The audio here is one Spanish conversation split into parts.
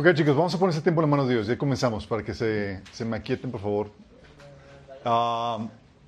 Ok, chicos, vamos a poner ese tiempo en las manos de Dios. Ya comenzamos para que se me aquieten, por favor. Ah,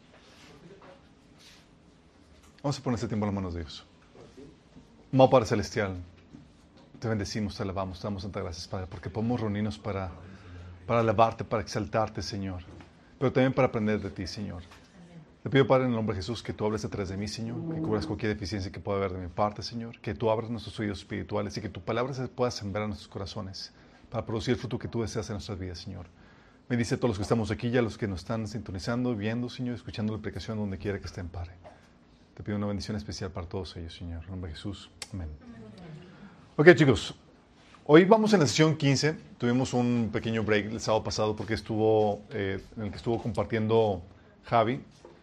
vamos a poner ese tiempo en las manos de Dios. Amado Padre Celestial, te bendecimos, te alabamos, te damos tanta gracias, Padre, porque podemos reunirnos para alabarte, para exaltarte, Señor, pero también para aprender de ti, Señor. Te pido, Padre, en el nombre de Jesús, que tú hables detrás de mí, Señor, que cubras cualquier deficiencia que pueda haber de mi parte, Señor, que tú abras nuestros oídos espirituales y que tu palabra se pueda sembrar en nuestros corazones para producir el fruto que tú deseas en nuestras vidas, Señor. Bendice a todos los que estamos aquí y a los que nos están sintonizando, viendo, Señor, escuchando la predicación donde quiera que estén, Padre. Te pido una bendición especial para todos ellos, Señor. En el nombre de Jesús. Amén. Ok, chicos. Hoy vamos en la sesión 15. Tuvimos un pequeño break el sábado pasado porque en el que estuvo compartiendo Javi.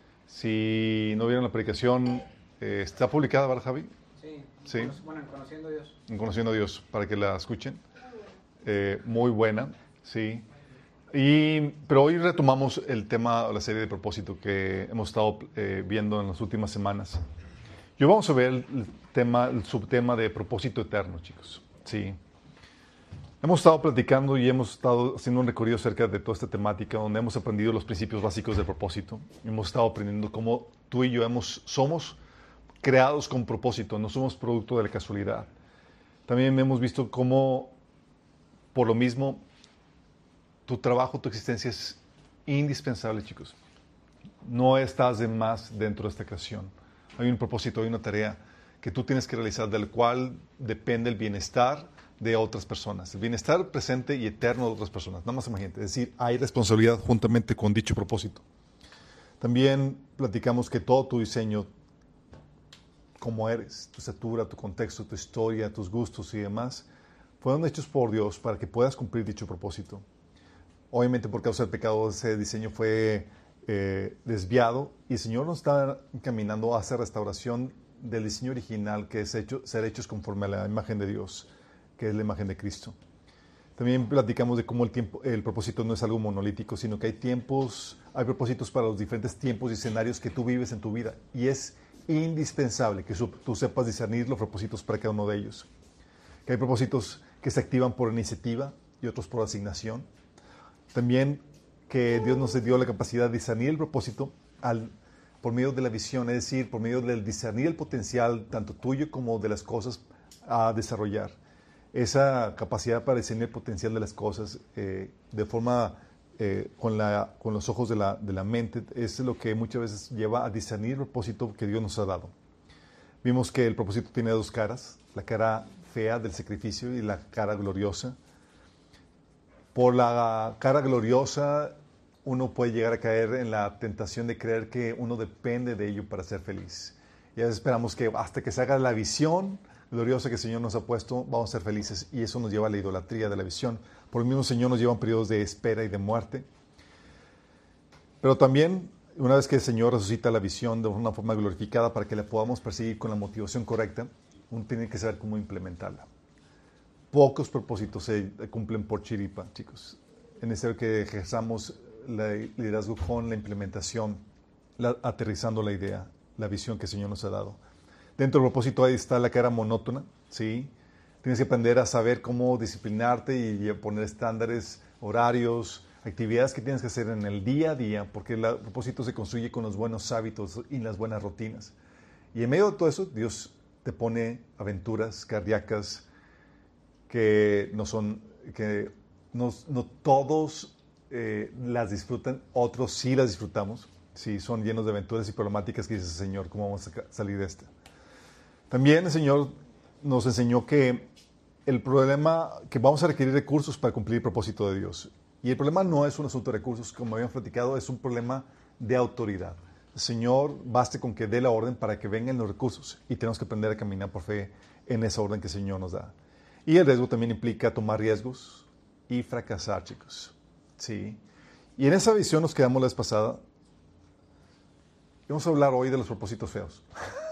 Si no vieron la predicación, está publicada, ¿verdad, Javi? Sí. Sí. Bueno, en Conociendo a Dios. En Conociendo a Dios, para que la escuchen. Muy buena, sí. Pero hoy retomamos el tema, la serie de propósito que hemos estado viendo en las últimas semanas. Y hoy vamos a ver el subtema de propósito eterno, chicos. Sí. Hemos estado platicando y hemos estado haciendo un recorrido acerca de toda esta temática, donde hemos aprendido los principios básicos del propósito. Hemos estado aprendiendo cómo tú y yo somos creados con propósito, no somos producto de la casualidad. También hemos visto cómo, por lo mismo, tu trabajo, tu existencia es indispensable, chicos. No estás de más dentro de esta creación. Hay un propósito, hay una tarea que tú tienes que realizar, del cual depende el bienestar de otras personas, el bienestar presente y eterno de otras personas. Nada más imagínate, es decir, hay responsabilidad juntamente con dicho propósito. También platicamos que todo tu diseño, como eres, tu estatura, tu contexto, tu historia, tus gustos y demás, fueron hechos por Dios para que puedas cumplir dicho propósito. Obviamente por causa del pecado ese diseño fue desviado y el Señor nos está encaminando hacia restauración del diseño original, que es ser hechos conforme a la imagen de Dios, que es la imagen de Cristo. También platicamos de cómo el propósito no es algo monolítico, sino que hay propósitos para los diferentes tiempos y escenarios que tú vives en tu vida, y es indispensable que tú sepas discernir los propósitos para cada uno de ellos. Que hay propósitos que se activan por iniciativa y otros por asignación. También que Dios nos dio la capacidad de discernir el propósito por medio de la visión, es decir, por medio del discernir el potencial tanto tuyo como de las cosas a desarrollar. Esa capacidad para discernir el potencial de las cosas de forma con los ojos de la mente es lo que muchas veces lleva a discernir el propósito que Dios nos ha dado. Vimos que el propósito tiene dos caras, la cara fea del sacrificio y la cara gloriosa. Por la cara gloriosa, uno puede llegar a caer en la tentación de creer que uno depende de ello para ser feliz. Y a veces esperamos que hasta que se haga la visión gloriosa que el Señor nos ha puesto, vamos a ser felices. Y eso nos lleva a la idolatría de la visión. Por el mismo Señor nos llevan periodos de espera y de muerte. Pero también, una vez que el Señor resucita la visión de una forma glorificada para que la podamos perseguir con la motivación correcta, uno tiene que saber cómo implementarla. Pocos propósitos se cumplen por chiripa, chicos. Es necesario que ejerzamos el liderazgo con la implementación, aterrizando la idea, la visión que el Señor nos ha dado. Dentro del propósito ahí está la cara monótona, ¿sí? Tienes que aprender a saber cómo disciplinarte y poner estándares, horarios, actividades que tienes que hacer en el día a día, porque el propósito se construye con los buenos hábitos y las buenas rutinas. Y en medio de todo eso, Dios te pone aventuras cardíacas que no todos las disfrutan, otros sí las disfrutamos, sí, son llenos de aventuras y problemáticas que dice el Señor, ¿cómo vamos a salir de esta? También el Señor nos enseñó que el problema, que vamos a requerir recursos para cumplir el propósito de Dios. Y el problema no es un asunto de recursos, como habíamos platicado, es un problema de autoridad. El Señor baste con que dé la orden para que vengan los recursos y tenemos que aprender a caminar por fe en esa orden que el Señor nos da. Y el riesgo también implica tomar riesgos y fracasar, chicos. ¿Sí? Y en esa visión nos quedamos la vez pasada. Vamos a hablar hoy de los propósitos feos.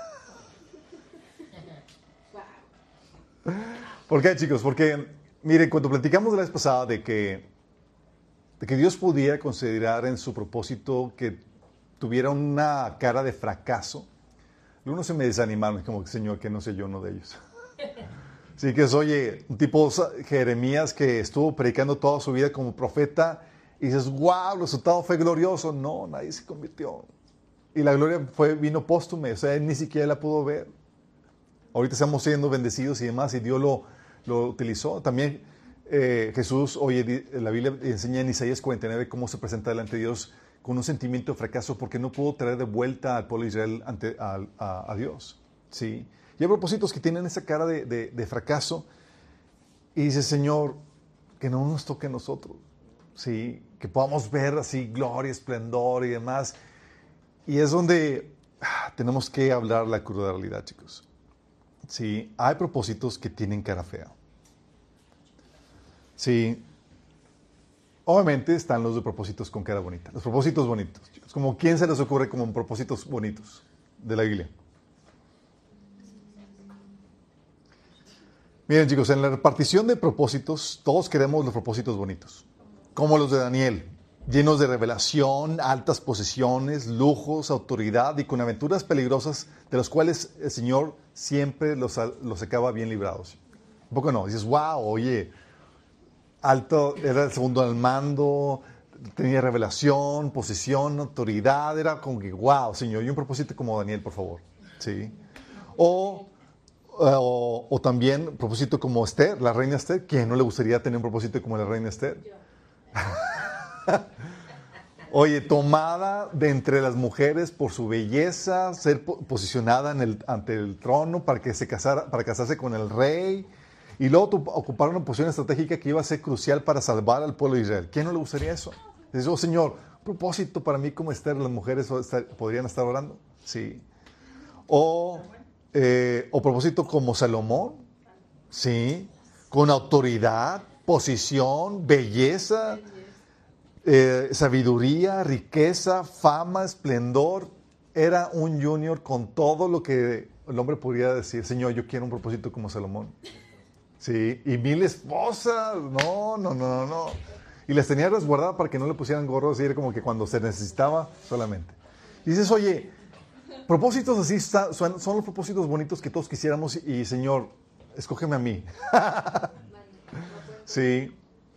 ¿Por qué, chicos? Porque, miren, cuando platicamos la vez pasada de que Dios pudiera considerar en su propósito que tuviera una cara de fracaso, algunos se me desanimaron, como, Señor, que no sé yo uno de ellos. Sí, que es, oye, un tipo Jeremías que estuvo predicando toda su vida como profeta y dices, wow, el resultado fue glorioso. No, nadie se convirtió. Y la gloria vino póstume, o sea, él ni siquiera la pudo ver. Ahorita estamos siendo bendecidos y demás, y Dios lo utilizó. También Jesús, oye, la Biblia enseña en Isaías 49 cómo se presenta delante de Dios con un sentimiento de fracaso porque no pudo traer de vuelta al pueblo de Israel a Dios. ¿Sí? Y hay propósitos que tienen esa cara de fracaso y dice, Señor, que no nos toque a nosotros. ¿Sí? Que podamos ver así gloria, esplendor y demás. Y es donde tenemos que hablar la cruda realidad, chicos. Sí, hay propósitos que tienen cara fea. Sí, obviamente están los de propósitos con cara bonita. Los propósitos bonitos, chicos. Como ¿quién se les ocurre como propósitos bonitos de la Biblia? Miren, chicos, en la repartición de propósitos, todos queremos los propósitos bonitos. Como los de Daniel, llenos de revelación, altas posesiones, lujos, autoridad y con aventuras peligrosas de las cuales el Señor siempre los sacaba bien librados. Un poco no, dices, wow, oye, alto, era el segundo al mando, tenía revelación, posesión, autoridad, era como que, wow, Señor, y un propósito como Daniel, por favor. ¿Sí? O también propósito como Esther, la reina Esther. ¿Quién no le gustaría tener un propósito como la reina Esther? Oye, tomada de entre las mujeres por su belleza, ser posicionada ante el trono para casarse con el rey y luego ocupar una posición estratégica que iba a ser crucial para salvar al pueblo de Israel. ¿Quién no le gustaría eso? Dice, oh Señor, propósito para mí como Esther, las mujeres podrían estar orando. Sí. O propósito como Salomón, sí, con autoridad, posición, belleza, sabiduría, riqueza, fama, esplendor. Era un junior con todo lo que el hombre podría decir, Señor, yo quiero un propósito como Salomón. Sí, y 1000 esposas, no. Y las tenía resguardadas para que no le pusieran gorros y era como que cuando se necesitaba solamente. Y dices, oye, propósitos así son los propósitos bonitos que todos quisiéramos y Señor, escógeme a mí. Sí.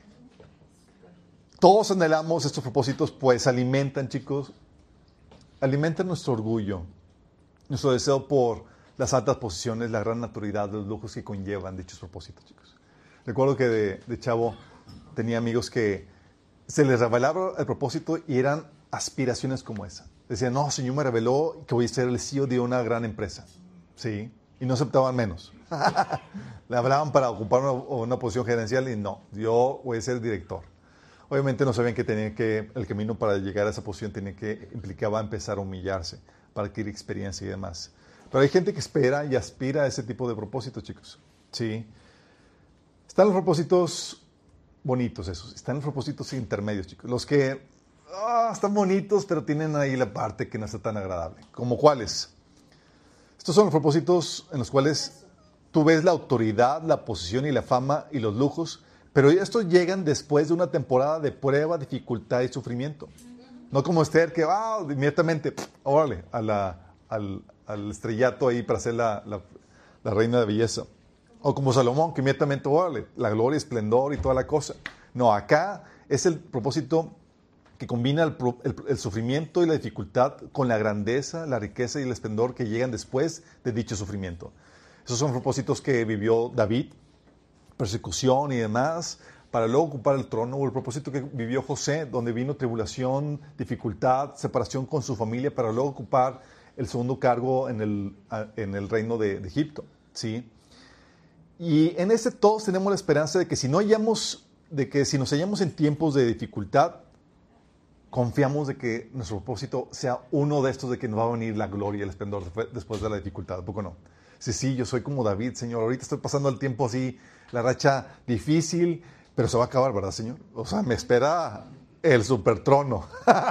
Todos anhelamos estos propósitos, pues alimentan, chicos, alimentan nuestro orgullo, nuestro deseo por las altas posiciones, la gran naturalidad, los lujos que conllevan dichos propósitos, chicos. Recuerdo que de chavo tenía amigos que se les revelaba el propósito y eran aspiraciones como esa. Decían, no, Señor me reveló que voy a ser el CEO de una gran empresa. Sí, y no aceptaban menos. Le hablaban para ocupar una posición gerencial y no, yo voy a ser el director. Obviamente no sabían que el camino para llegar a esa posición implicaba empezar a humillarse para adquirir experiencia y demás. Pero hay gente que espera y aspira a ese tipo de propósitos, chicos. Sí. Están los propósitos bonitos esos. Están los propósitos intermedios, chicos. Los que están bonitos, pero tienen ahí la parte que no está tan agradable. ¿Como cuáles? Estos son los propósitos en los cuales tú ves la autoridad, la posición y la fama y los lujos, pero estos llegan después de una temporada de prueba, dificultad y sufrimiento. No como Esther, que inmediatamente, órale, al estrellato ahí para ser la reina de belleza. O como Salomón, que inmediatamente, órale, la gloria, esplendor y toda la cosa. No, acá es el propósito que combina el sufrimiento y la dificultad con la grandeza, la riqueza y el esplendor que llegan después de dicho sufrimiento. Esos son propósitos que vivió David, persecución y demás, para luego ocupar el trono, o el propósito que vivió José, donde vino tribulación, dificultad, separación con su familia, para luego ocupar el segundo cargo en el reino de Egipto. ¿Sí? Y en todos tenemos la esperanza de que si nos hallamos en tiempos de dificultad, confiamos de que nuestro propósito sea uno de estos, de que nos va a venir la gloria y el esplendor después de la dificultad. ¿A poco no? Sí, yo soy como David, Señor. Ahorita estoy pasando el tiempo así, la racha difícil, pero se va a acabar, ¿verdad, Señor? O sea, me espera el supertrono.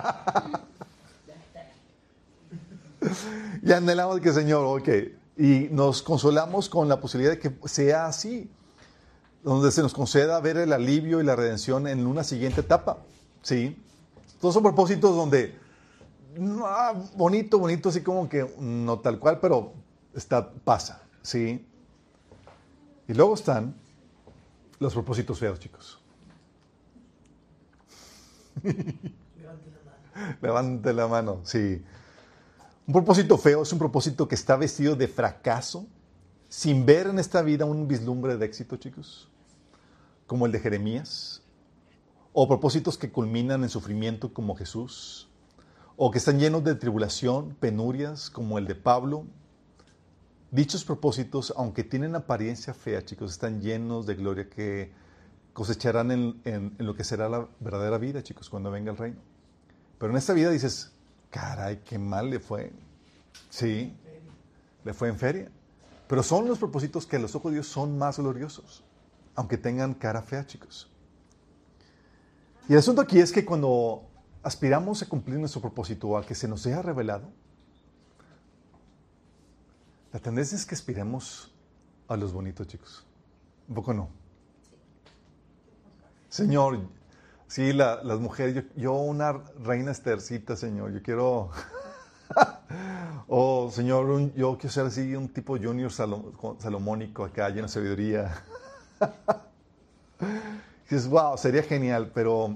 Y anhelamos que, Señor, ok. Y nos consolamos con la posibilidad de que sea así, donde se nos conceda ver el alivio y la redención en una siguiente etapa. ¿Sí? Todos son propósitos donde, bonito, así como que no tal cual, pero pasa. ¿Sí? Y luego están los propósitos feos, chicos. Levante la mano, sí. Un propósito feo es un propósito que está vestido de fracaso, sin ver en esta vida un vislumbre de éxito, chicos, como el de Jeremías, o propósitos que culminan en sufrimiento como Jesús, o que están llenos de tribulación, penurias, como el de Pablo. Dichos propósitos, aunque tienen apariencia fea, chicos, están llenos de gloria que cosecharán en lo que será la verdadera vida, chicos, cuando venga el reino. Pero en esta vida dices, caray, qué mal le fue. Sí, le fue en feria. Pero son los propósitos que a los ojos de Dios son más gloriosos, aunque tengan cara fea, chicos. Y el asunto aquí es que cuando aspiramos a cumplir nuestro propósito, a que se nos sea revelado, la tendencia es que aspiremos a los bonitos, chicos. Un poco no. Señor, sí, las mujeres, yo una reina Esthercita, Señor, yo quiero... Oh, Señor, yo quiero ser así, un tipo junior salomónico acá, lleno de sabiduría. Dices, wow, sería genial, pero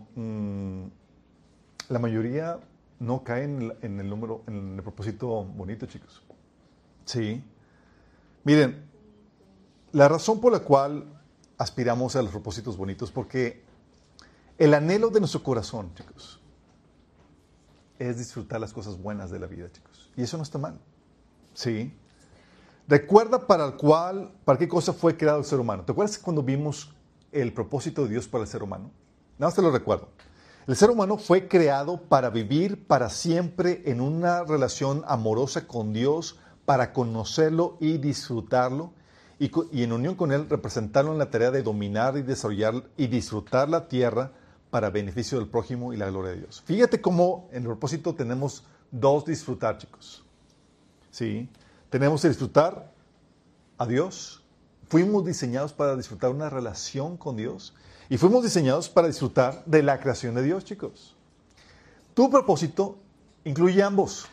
la mayoría no cae en el número, en el propósito bonito, chicos. Sí. Miren, la razón por la cual aspiramos a los propósitos bonitos, porque el anhelo de nuestro corazón, chicos, es disfrutar las cosas buenas de la vida, chicos. Y eso no está mal. Sí. Recuerda para qué cosa fue creado el ser humano. ¿Te acuerdas cuando vimos el propósito de Dios para el ser humano? Nada más te lo recuerdo. El ser humano fue creado para vivir para siempre en una relación amorosa con Dios, para conocerlo y disfrutarlo, y en unión con Él representarlo en la tarea de dominar y desarrollar y disfrutar la tierra para beneficio del prójimo y la gloria de Dios. Fíjate cómo en el propósito tenemos dos disfrutar, chicos. ¿Sí? Tenemos que disfrutar a Dios. Fuimos diseñados para disfrutar una relación con Dios y fuimos diseñados para disfrutar de la creación de Dios, chicos. Tu propósito incluye ambos.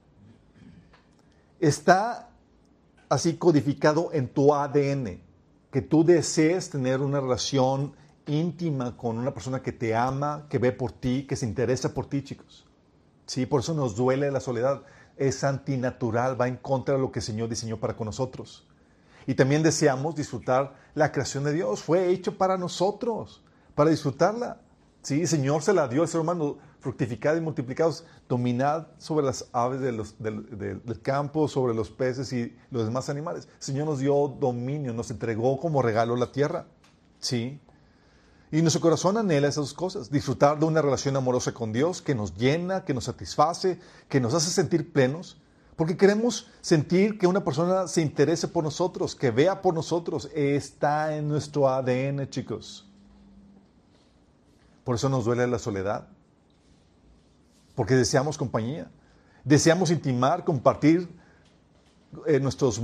Está así codificado en tu ADN, que tú desees tener una relación íntima con una persona que te ama, que ve por ti, que se interesa por ti, chicos. Sí, por eso nos duele la soledad. Es antinatural, va en contra de lo que el Señor diseñó para con nosotros. Y también deseamos disfrutar la creación de Dios. Fue hecho para nosotros, para disfrutarla. Sí, el Señor se la dio al ser humano, fructificad y multiplicados, dominad sobre las aves del campo, sobre los peces y los demás animales. El Señor nos dio dominio, nos entregó como regalo la tierra. Sí. Y nuestro corazón anhela esas cosas, disfrutar de una relación amorosa con Dios que nos llena, que nos satisface, que nos hace sentir plenos, porque queremos sentir que una persona se interese por nosotros, que vea por nosotros. Está en nuestro ADN, chicos. Por eso nos duele la soledad, porque deseamos compañía, deseamos intimar, compartir nuestros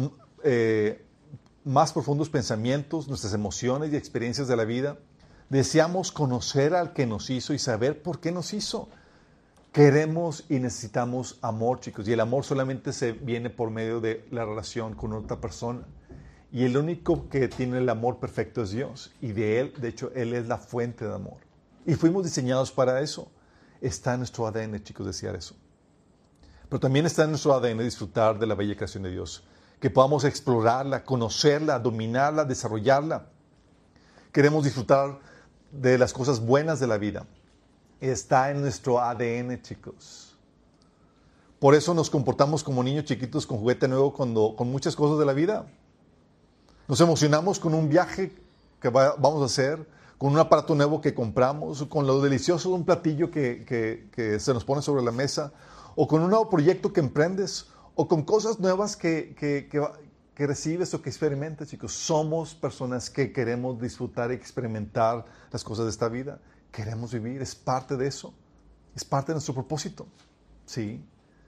más profundos pensamientos, nuestras emociones y experiencias de la vida. Deseamos conocer al que nos hizo y saber por qué nos hizo. Queremos y necesitamos amor, chicos. Y el amor solamente se viene por medio de la relación con otra persona. Y el único que tiene el amor perfecto es Dios. Y de Él, de hecho, Él es la fuente de amor. Y fuimos diseñados para eso. Está en nuestro ADN, chicos, desear eso. Pero también está en nuestro ADN disfrutar de la bella creación de Dios. Que podamos explorarla, conocerla, dominarla, desarrollarla. Queremos disfrutar de las cosas buenas de la vida. Está en nuestro ADN, chicos. Por eso nos comportamos como niños chiquitos con juguete nuevo con muchas cosas de la vida. Nos emocionamos con un viaje que vamos a hacer, con un aparato nuevo que compramos, con lo delicioso de un platillo que se nos pone sobre la mesa, o con un nuevo proyecto que emprendes, o con cosas nuevas que recibes o que experimentas, chicos. Somos personas que queremos disfrutar y experimentar las cosas de esta vida. Queremos vivir, es parte de eso. Es parte de nuestro propósito. Sí.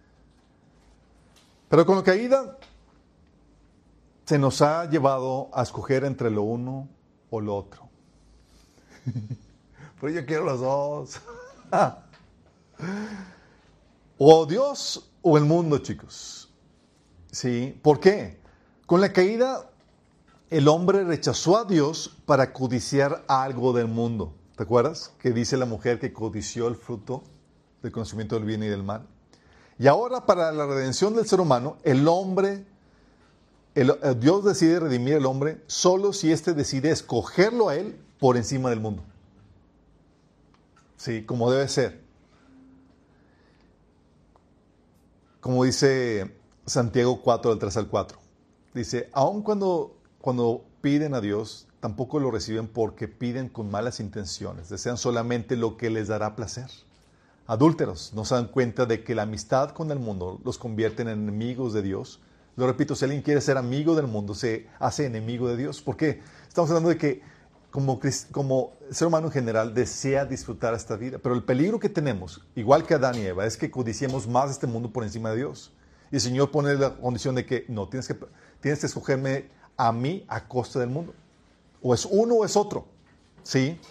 Pero con la caída se nos ha llevado a escoger entre lo uno o lo otro. Pero yo quiero los dos. O Dios o el mundo, chicos. Sí. ¿Por qué? Con la caída el hombre rechazó a Dios para codiciar algo del mundo. ¿Te acuerdas? Que dice la mujer que codició el fruto del conocimiento del bien y del mal. Y ahora, para la redención del ser humano, Dios decide redimir al hombre solo si éste decide escogerlo a él por encima del mundo. Sí, como debe ser. Como dice Santiago 4, del 3 al 4. Dice, aun cuando piden a Dios, tampoco lo reciben porque piden con malas intenciones. Desean solamente lo que les dará placer. Adúlteros, no se dan cuenta de que la amistad con el mundo los convierte en enemigos de Dios. Lo repito, si alguien quiere ser amigo del mundo, se hace enemigo de Dios. ¿Por qué? Estamos hablando de que como ser humano en general desea disfrutar esta vida. Pero el peligro que tenemos, igual que Adán y Eva, es que codiciemos más este mundo por encima de Dios. Y el Señor pone la condición de que no, tienes que escogerme a mí a costa del mundo. O es uno o es otro. ¿Sí?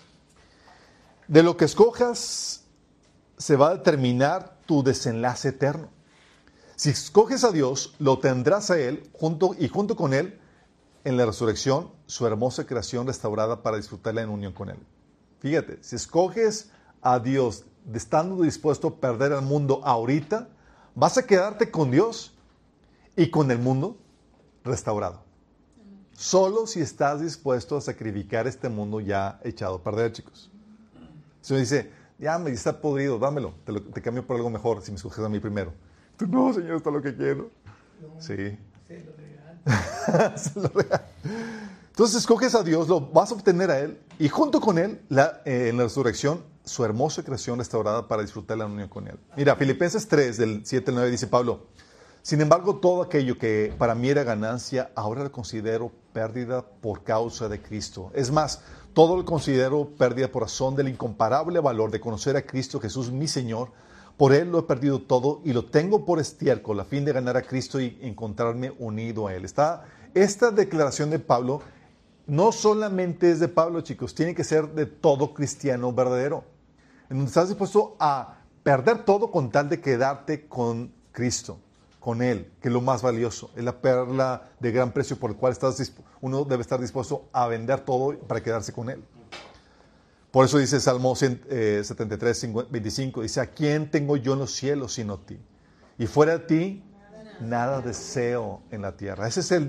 De lo que escojas se va a determinar tu desenlace eterno. Si escoges a Dios, lo tendrás a Él junto con Él en la resurrección, su hermosa creación restaurada para disfrutarla en unión con Él. Fíjate, si escoges a Dios estando dispuesto a perder al mundo ahorita, vas a quedarte con Dios y con el mundo restaurado. Solo si estás dispuesto a sacrificar este mundo ya echado a perder, chicos. Si uno dice, ya me está podrido, dámelo, te cambio por algo mejor si me escoges a mí primero. Tú, no, Señor, esto es lo que quiero. No, sí. Se lo regalo. Se lo regalo. Entonces escoges a Dios, lo vas a obtener a Él y junto con Él, en la resurrección, su hermosa creación restaurada para disfrutar la unión con Él. Mira, Filipenses 3, del 7 al 9, dice Pablo, sin embargo, todo aquello que para mí era ganancia, ahora lo considero pérdida por causa de Cristo. Es más, todo lo considero pérdida por razón del incomparable valor de conocer a Cristo Jesús, mi Señor. Por Él lo he perdido todo y lo tengo por estiércol a fin de ganar a Cristo y encontrarme unido a Él. Esta declaración de Pablo no solamente es de Pablo, chicos, tiene que ser de todo cristiano verdadero. En donde estás dispuesto a perder todo con tal de quedarte con Cristo, con Él, que es lo más valioso. Es la perla de gran precio por el cual uno debe estar dispuesto a vender todo para quedarse con Él. Por eso dice Salmo 73, 25, dice, ¿a quién tengo yo en los cielos sino a ti? Y fuera de ti, nada deseo en la tierra. Ese es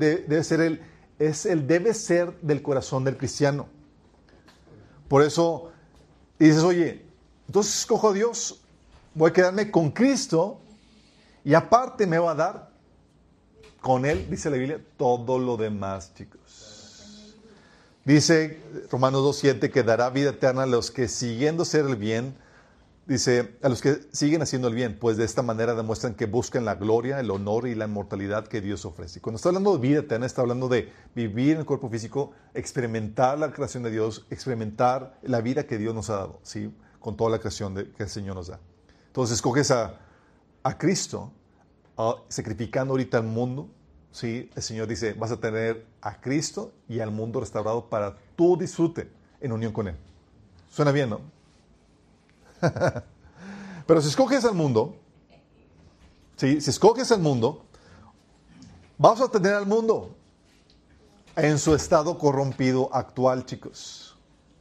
debe ser del corazón del cristiano. Por eso dices, oye, entonces escojo a Dios, voy a quedarme con Cristo y aparte me va a dar con Él, dice la Biblia, todo lo demás, chicos. Dice Romanos 2:7 que dará vida eterna a los que siguiendo hacer el bien, dice, a los que siguen haciendo el bien, pues de esta manera demuestran que buscan la gloria, el honor y la inmortalidad que Dios ofrece. Y cuando está hablando de vida eterna, está hablando de vivir en el cuerpo físico, experimentar la creación de Dios, experimentar la vida que Dios nos ha dado, ¿sí? Con toda la creación que el Señor nos da. Entonces escoges a Cristo, sacrificando ahorita al mundo. Sí, el Señor dice, vas a tener a Cristo y al mundo restaurado para tu disfrute en unión con Él. Suena bien, ¿no? Pero si escoges al mundo, ¿sí? Si escoges al mundo, vas a tener al mundo en su estado corrompido actual, chicos.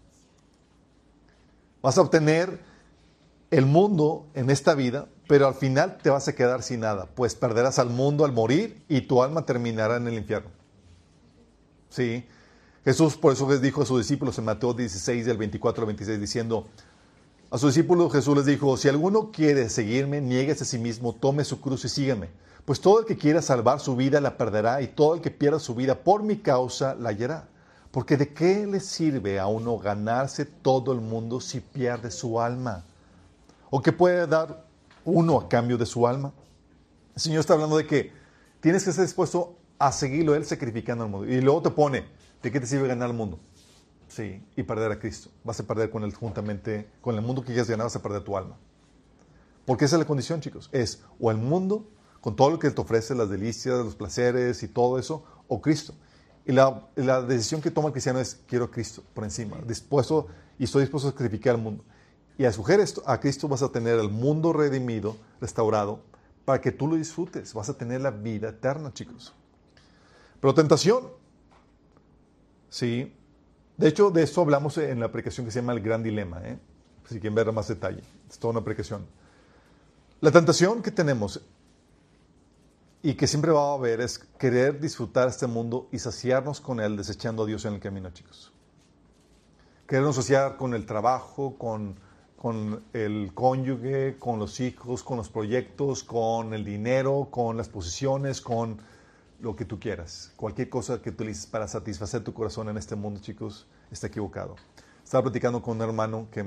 Vas a obtener el mundo en esta vida, pero al final te vas a quedar sin nada, pues perderás al mundo al morir y tu alma terminará en el infierno. Sí. Jesús por eso les dijo a sus discípulos en Mateo 16, del 24 al 26, diciendo, a sus discípulos Jesús les dijo, si alguno quiere seguirme, niéguese a sí mismo, tome su cruz y sígame. Pues todo el que quiera salvar su vida la perderá, y todo el que pierda su vida por mi causa la hallará. Porque ¿de qué le sirve a uno ganarse todo el mundo si pierde su alma? ¿O qué puede dar uno a cambio de su alma? El Señor está hablando de que tienes que estar dispuesto a seguirlo Él sacrificando al mundo. Y luego te pone, ¿de qué te sirve ganar el mundo? Sí, y perder a Cristo. Vas a perder con Él juntamente, con el mundo que quieras ganar, vas a perder tu alma. Porque esa es la condición, chicos. Es o el mundo, con todo lo que te ofrece, las delicias, los placeres y todo eso, o Cristo. Y la decisión que toma el cristiano es, quiero a Cristo por encima, estoy dispuesto a sacrificar al mundo. Y a escoger a Cristo vas a tener el mundo redimido, restaurado, para que tú lo disfrutes. Vas a tener la vida eterna, chicos. Pero tentación. Sí. De hecho, de esto hablamos en la aplicación que se llama El Gran Dilema, ¿eh? Si quieren ver más detalle. Es toda una aplicación. La tentación que tenemos y que siempre va a haber es querer disfrutar este mundo y saciarnos con él, desechando a Dios en el camino, chicos. Querernos saciar con el trabajo, con el cónyuge, con los hijos, con los proyectos, con el dinero, con las posesiones, con lo que tú quieras. Cualquier cosa que utilices para satisfacer tu corazón en este mundo, chicos, está equivocado. Estaba platicando con un hermano que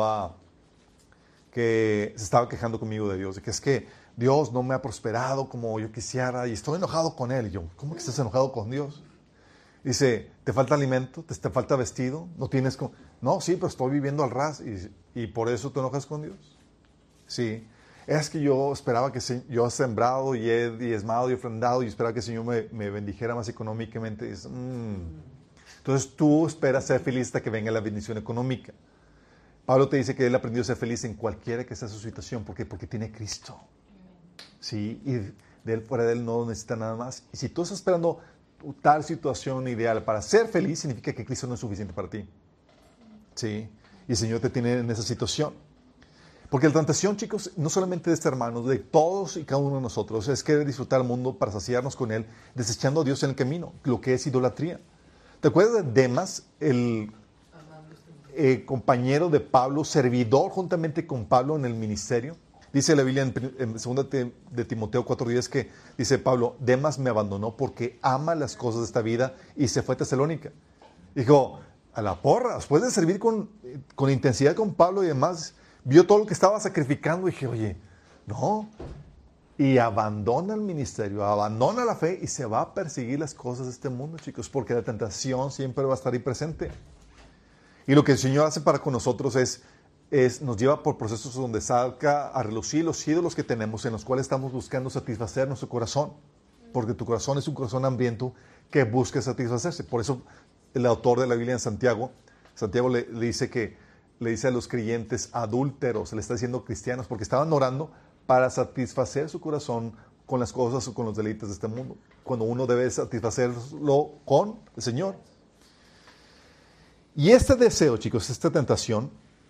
se estaba quejando conmigo de Dios, de que es que Dios no me ha prosperado como yo quisiera y estoy enojado con Él. Y yo, ¿cómo que estás enojado con Dios? Dice, ¿te falta alimento? ¿Te falta vestido? ¿No tienes? No, sí, pero estoy viviendo al ras y por eso te enojas con Dios. Sí, es que yo esperaba que yo he sembrado y he diezmado y ofrendado y esperaba que el Señor me bendijera más económicamente. Entonces tú esperas ser feliz hasta que venga la bendición económica. Pablo te dice que él aprendió a ser feliz en cualquiera que sea su situación. ¿Por qué? Porque tiene Cristo. Sí, y de él, fuera de él no necesita nada más. Y si tú estás esperando tal situación ideal para ser feliz, significa que Cristo no es suficiente para ti. Sí, y el Señor te tiene en esa situación. Porque la tentación, chicos, no solamente de este hermano, de todos y cada uno de nosotros, es querer disfrutar el mundo para saciarnos con él, desechando a Dios en el camino, lo que es idolatría. ¿Te acuerdas de Demas, el compañero de Pablo, servidor juntamente con Pablo en el ministerio? Dice la Biblia en 2 de Timoteo 4:10 que dice Pablo, Demas me abandonó porque ama las cosas de esta vida y se fue a Tesalónica. Dijo, a la porra, después de servir con intensidad con Pablo y demás, vio todo lo que estaba sacrificando y dije, oye, no. Y abandona el ministerio, abandona la fe y se va a perseguir las cosas de este mundo, chicos, porque la tentación siempre va a estar ahí presente. Y lo que el Señor hace para con nosotros es nos lleva por procesos donde saca a relucir los ídolos que tenemos, en los cuales estamos buscando satisfacer nuestro corazón, porque tu corazón es un corazón hambriento que busca satisfacerse. Por eso el autor de la Biblia en Santiago le dice a los creyentes adúlteros, le está diciendo cristianos, porque estaban orando para satisfacer su corazón con las cosas o con los deleites de este mundo, cuando uno debe satisfacerlo con el Señor. Y este deseo, chicos, esta tentación,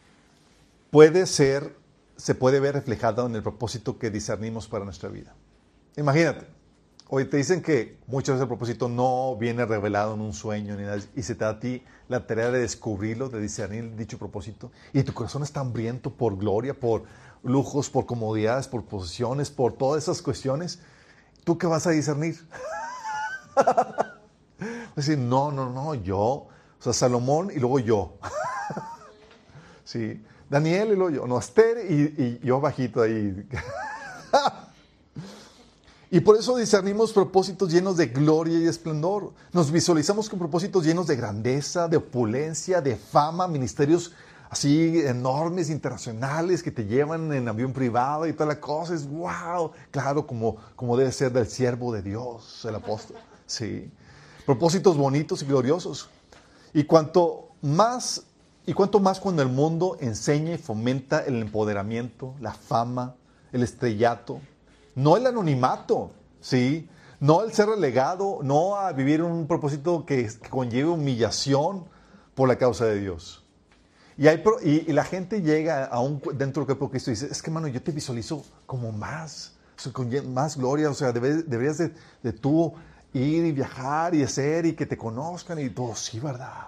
se puede ver reflejada en el propósito que discernimos para nuestra vida. Imagínate, hoy te dicen que muchas veces el propósito no viene revelado en un sueño, ni nada, y se te da a ti la tarea de descubrirlo, de discernir dicho propósito, y tu corazón está hambriento por gloria, por lujos, por comodidades, por posesiones, por todas esas cuestiones. ¿Tú qué vas a discernir? Vas a decir, no, yo, o sea, Salomón y luego yo. Sí, Daniel y luego yo, no, Esther y yo bajito ahí. Y por eso discernimos propósitos llenos de gloria y esplendor. Nos visualizamos con propósitos llenos de grandeza, de opulencia, de fama, ministerios así enormes, internacionales, que te llevan en avión privado y toda la cosa. Es wow, claro, como debe ser del siervo de Dios, el apóstol. Sí, propósitos bonitos y gloriosos. Y cuanto más cuando el mundo enseña y fomenta el empoderamiento, la fama, el estrellato, no el anonimato, ¿sí? No el ser relegado, no a vivir un propósito que conlleve humillación por la causa de Dios. Y la gente llega aún dentro del cuerpo de Cristo y dice, es que, hermano, yo te visualizo como más, o sea, con más gloria, o sea, deberías de tú ir y viajar y hacer y que te conozcan y todo, sí, ¿verdad?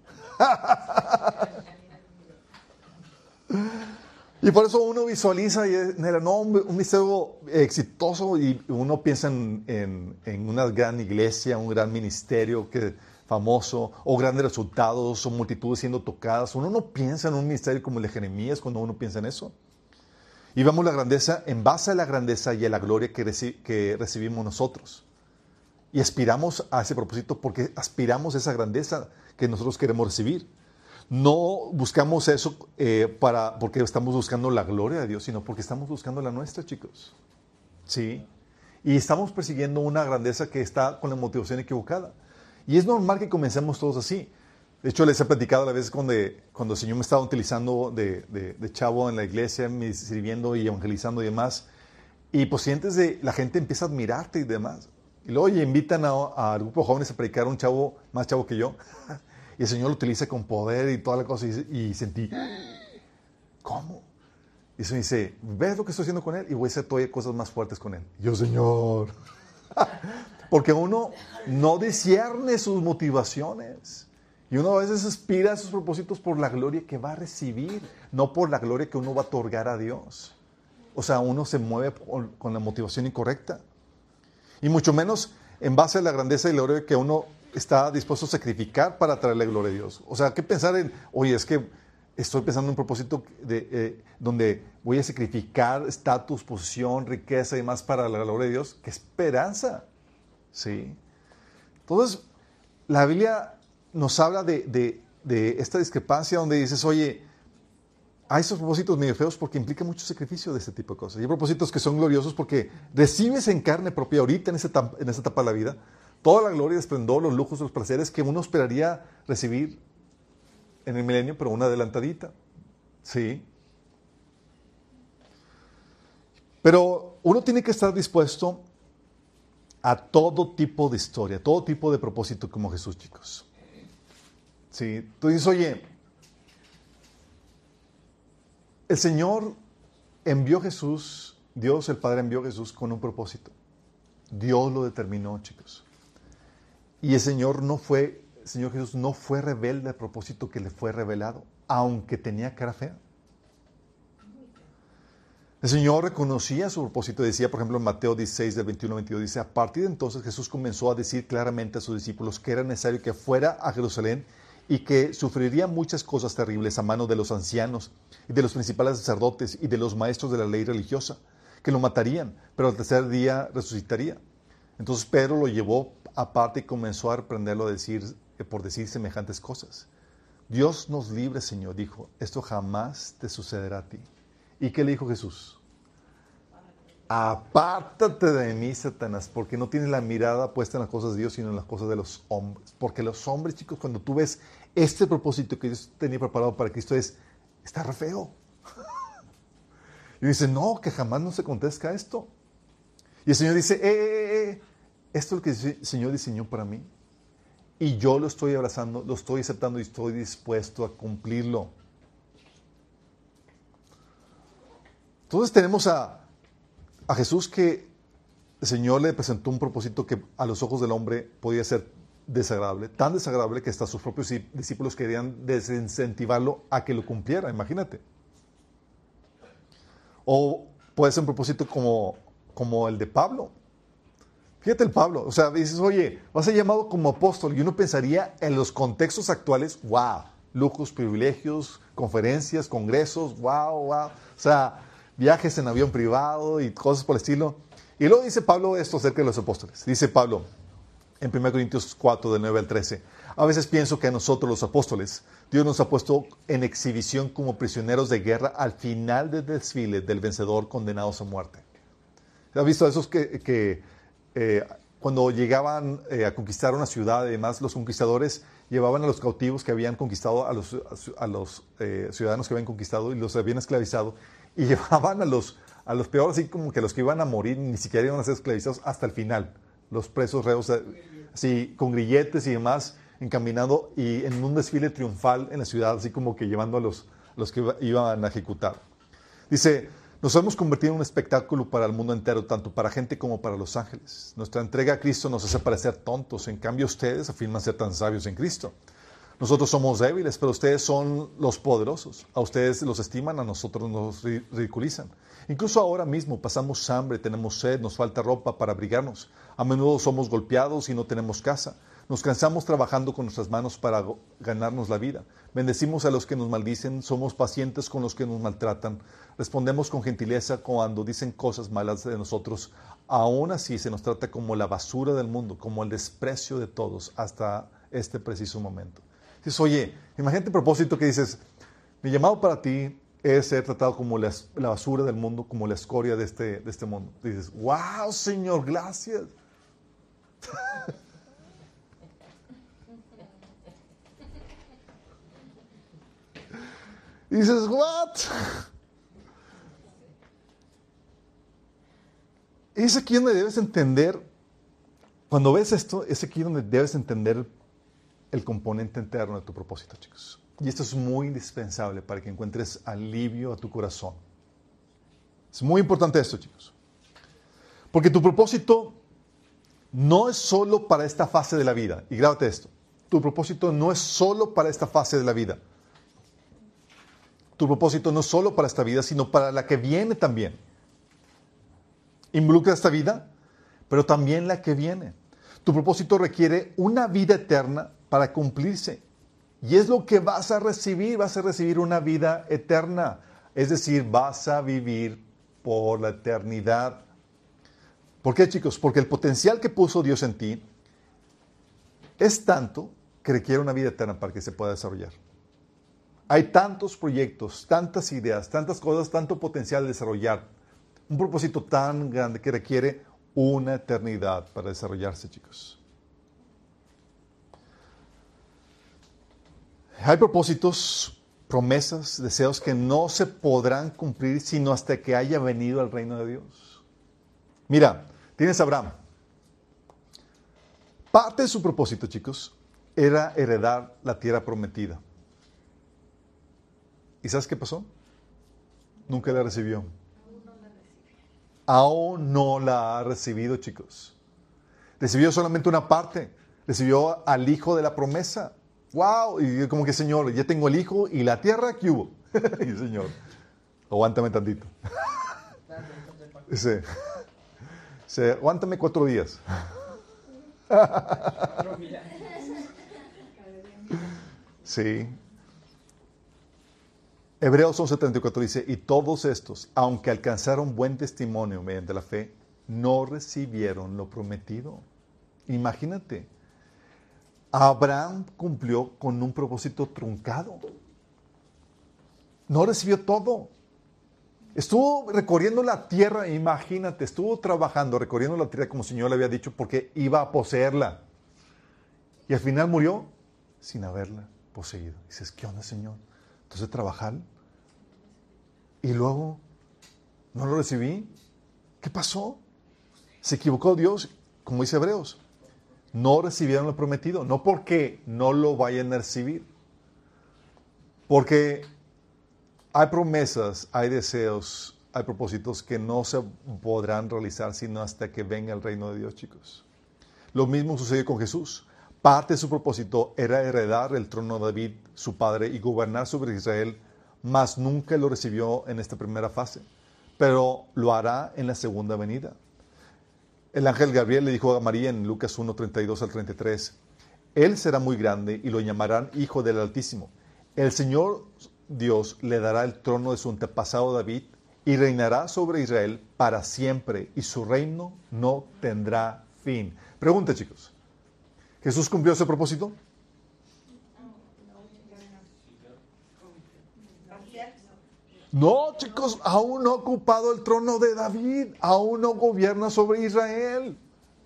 Y por eso uno visualiza un ministerio exitoso y uno piensa en una gran iglesia, un gran ministerio famoso, o grandes resultados, o multitudes siendo tocadas. Uno no piensa en un ministerio como el de Jeremías cuando uno piensa en eso. Y vemos la grandeza en base a la grandeza y a la gloria que recibimos nosotros. Y aspiramos a ese propósito porque aspiramos a esa grandeza que nosotros queremos recibir. No buscamos eso porque estamos buscando la gloria de Dios, sino porque estamos buscando la nuestra, chicos. ¿Sí? Y estamos persiguiendo una grandeza que está con la motivación equivocada. Y es normal que comencemos todos así. De hecho, les he platicado a la vez cuando el Señor me estaba utilizando de chavo en la iglesia, sirviendo y evangelizando y demás. Y pues sientes la gente empieza a admirarte y demás. Y luego oye, invitan al grupo de jóvenes a predicar a un chavo, más chavo que yo. Y el Señor lo utiliza con poder y toda la cosa. Y sentí, ¿cómo? Y eso me dice, ¿ves lo que estoy haciendo con él? Y voy a hacer todavía cosas más fuertes con él. Y yo, Señor. Porque uno no discierne sus motivaciones. Y uno a veces aspira a esos propósitos por la gloria que va a recibir, no por la gloria que uno va a otorgar a Dios. O sea, uno se mueve con la motivación incorrecta. Y mucho menos en base a la grandeza y la gloria que uno está dispuesto a sacrificar para traerle gloria a Dios. O sea, ¿qué pensar en, oye, es que estoy pensando en un propósito donde voy a sacrificar estatus, posición, riqueza y demás para la gloria de Dios? ¡Qué esperanza! ¿Sí? Entonces, la Biblia nos habla de esta discrepancia donde dices, oye, hay esos propósitos medio feos porque implica mucho sacrificio de este tipo de cosas. Y hay propósitos que son gloriosos porque recibes en carne propia ahorita en esta etapa de la vida toda la gloria, el esplendor, los lujos, los placeres que uno esperaría recibir en el milenio, pero una adelantadita. Sí. Pero uno tiene que estar dispuesto a todo tipo de historia, todo tipo de propósito como Jesús, chicos. Sí. Tú dices, oye, el Señor envió a Jesús, Dios el Padre envió a Jesús con un propósito. Dios lo determinó, chicos. Y el Señor Jesús no fue rebelde al propósito que le fue revelado, aunque tenía cara fea. El Señor reconocía su propósito, decía, por ejemplo, en Mateo 16, del 21 al 22, dice, a partir de entonces Jesús comenzó a decir claramente a sus discípulos que era necesario que fuera a Jerusalén y que sufriría muchas cosas terribles a manos de los ancianos y de los principales sacerdotes y de los maestros de la ley religiosa, que lo matarían, pero al tercer día resucitaría. Entonces Pedro lo llevó aparte y comenzó a reprenderlo por decir semejantes cosas. Dios nos libre, Señor, dijo, esto jamás te sucederá a ti. ¿Y qué le dijo Jesús? Apártate de mí, Satanás, porque no tienes la mirada puesta en las cosas de Dios, sino en las cosas de los hombres. Porque los hombres, chicos, cuando tú ves este propósito que Dios tenía preparado para Cristo, está re feo. Y dice, no, que jamás no se acontezca esto. Y el Señor dice, esto es lo que el Señor diseñó para mí. Y yo lo estoy abrazando, lo estoy aceptando y estoy dispuesto a cumplirlo. Entonces tenemos a Jesús que el Señor le presentó un propósito que a los ojos del hombre podía ser desagradable, tan desagradable que hasta sus propios discípulos querían desincentivarlo a que lo cumpliera, imagínate. O puede ser un propósito como el de Pablo. Fíjate el Pablo, o sea, dices, oye, vas a ser llamado como apóstol y uno pensaría en los contextos actuales, wow, lujos, privilegios, conferencias, congresos, wow, o sea, viajes en avión privado y cosas por el estilo. Y luego dice Pablo esto acerca de los apóstoles. Dice Pablo en 1 Corintios 4, del 9 al 13. A veces pienso que a nosotros los apóstoles, Dios nos ha puesto en exhibición como prisioneros de guerra al final del desfile del vencedor condenados a muerte. ¿Has visto a esos que cuando llegaban a conquistar una ciudad y demás, los conquistadores llevaban a los cautivos que habían conquistado, a los ciudadanos que habían conquistado y los habían esclavizado, y llevaban a los peores, así como que los que iban a morir ni siquiera iban a ser esclavizados hasta el final. Los presos reos, así con grilletes y demás, encaminando y en un desfile triunfal en la ciudad, así como que llevando a los que iban a ejecutar. Dice, nos hemos convertido en un espectáculo para el mundo entero, tanto para gente como para los ángeles. Nuestra entrega a Cristo nos hace parecer tontos, en cambio ustedes afirman ser tan sabios en Cristo. Nosotros somos débiles, pero ustedes son los poderosos. A ustedes los estiman, a nosotros nos ridiculizan. Incluso ahora mismo pasamos hambre, tenemos sed, nos falta ropa para abrigarnos. A menudo somos golpeados y no tenemos casa. Nos cansamos trabajando con nuestras manos para ganarnos la vida. Bendecimos a los que nos maldicen, somos pacientes con los que nos maltratan. Respondemos con gentileza cuando dicen cosas malas de nosotros. Aún así se nos trata como la basura del mundo, como el desprecio de todos hasta este preciso momento. Dices, oye, imagínate el propósito que dices, mi llamado para ti es ser tratado como la basura del mundo, como la escoria de este mundo. Dices, wow, Señor, gracias. Y dices, what? Es aquí donde debes entender Cuando ves esto, es aquí donde debes entender el componente interno de tu propósito, chicos. Y esto es muy indispensable para que encuentres alivio a tu corazón. Es muy importante esto, chicos. Porque tu propósito no es solo para esta fase de la vida. Y grábate esto. Tu propósito no es solo para esta fase de la vida. Tu propósito no es solo para esta vida, sino para la que viene también. Involucra esta vida, pero también la que viene. Tu propósito requiere una vida eterna para cumplirse. Y es lo que vas a recibir. Vas a recibir una vida eterna. Es decir, vas a vivir por la eternidad. ¿Por qué, chicos? Porque el potencial que puso Dios en ti es tanto que requiere una vida eterna para que se pueda desarrollar. Hay tantos proyectos, tantas ideas, tantas cosas, tanto potencial de desarrollar. Un propósito tan grande que requiere una eternidad para desarrollarse, chicos. Hay propósitos, promesas, deseos que no se podrán cumplir sino hasta que haya venido el reino de Dios. Mira, tienes a Abraham. Parte de su propósito, chicos, era heredar la tierra prometida. ¿Y sabes qué pasó? Nunca la recibió. Aún no la ha recibido, chicos. Recibió solamente una parte. Recibió al hijo de la promesa. ¡Wow! Y como que, Señor, ya tengo el hijo y la tierra, ¿qué hubo? Y el Señor, aguántame tantito. Dice, aguántame 4 días. Sí. Hebreos 11:34 dice, y todos estos, aunque alcanzaron buen testimonio mediante la fe, no recibieron lo prometido. Imagínate, Abraham cumplió con un propósito truncado. No recibió todo. Estuvo recorriendo la tierra, imagínate, estuvo trabajando, recorriendo la tierra como el Señor le había dicho, porque iba a poseerla. Y al final murió sin haberla poseído. Dices, ¿qué onda, Señor? Entonces trabajar y luego no lo recibí. ¿Qué pasó? Se equivocó Dios, como dice Hebreos. No recibieron lo prometido, no porque no lo vayan a recibir, porque hay promesas, hay deseos, hay propósitos que no se podrán realizar sino hasta que venga el reino de Dios, chicos. Lo mismo sucedió con Jesús. Parte de su propósito era heredar el trono de David, su padre, y gobernar sobre Israel, mas nunca lo recibió en esta primera fase, pero lo hará en la segunda venida. El ángel Gabriel le dijo a María en Lucas 1:32 al 33, Él será muy grande y lo llamarán Hijo del Altísimo. El Señor Dios le dará el trono de su antepasado David y reinará sobre Israel para siempre, y su reino no tendrá fin. Pregunta, chicos. ¿Jesús cumplió ese propósito? No, chicos, aún no ha ocupado el trono de David, aún no gobierna sobre Israel.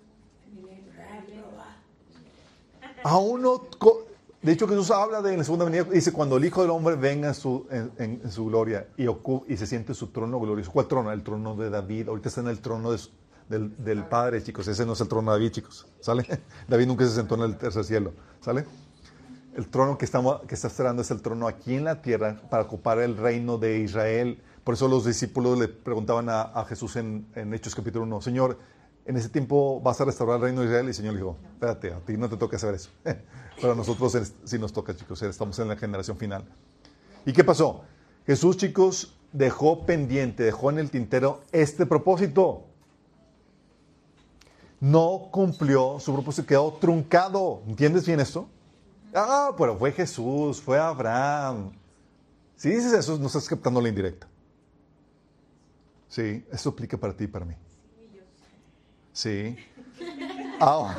Aún no. De hecho, Jesús habla de en la segunda venida, dice, cuando el Hijo del Hombre venga en su gloria y se siente en su trono glorioso. ¿Cuál trono? El trono de David. Ahorita está en el trono del Padre, chicos. Ese no es el trono de David, chicos. ¿Sale? David nunca se sentó en el tercer cielo. ¿Sale? El trono que está esperando es el trono aquí en la tierra para ocupar el reino de Israel. Por eso los discípulos le preguntaban a Jesús en Hechos capítulo 1, Señor, ¿en ese tiempo vas a restaurar el reino de Israel? Y el Señor le dijo, espérate, a ti no te toca saber eso. Pero a nosotros sí nos toca, chicos. Estamos en la generación final. ¿Y qué pasó? Jesús, chicos, dejó pendiente, dejó en el tintero este propósito. No cumplió su propósito, quedó truncado. ¿Entiendes bien esto? Ah, pero fue Jesús, fue Abraham. Si dices eso, no estás captando la indirecta. Sí, eso aplica para ti y para mí. Sí. Ah.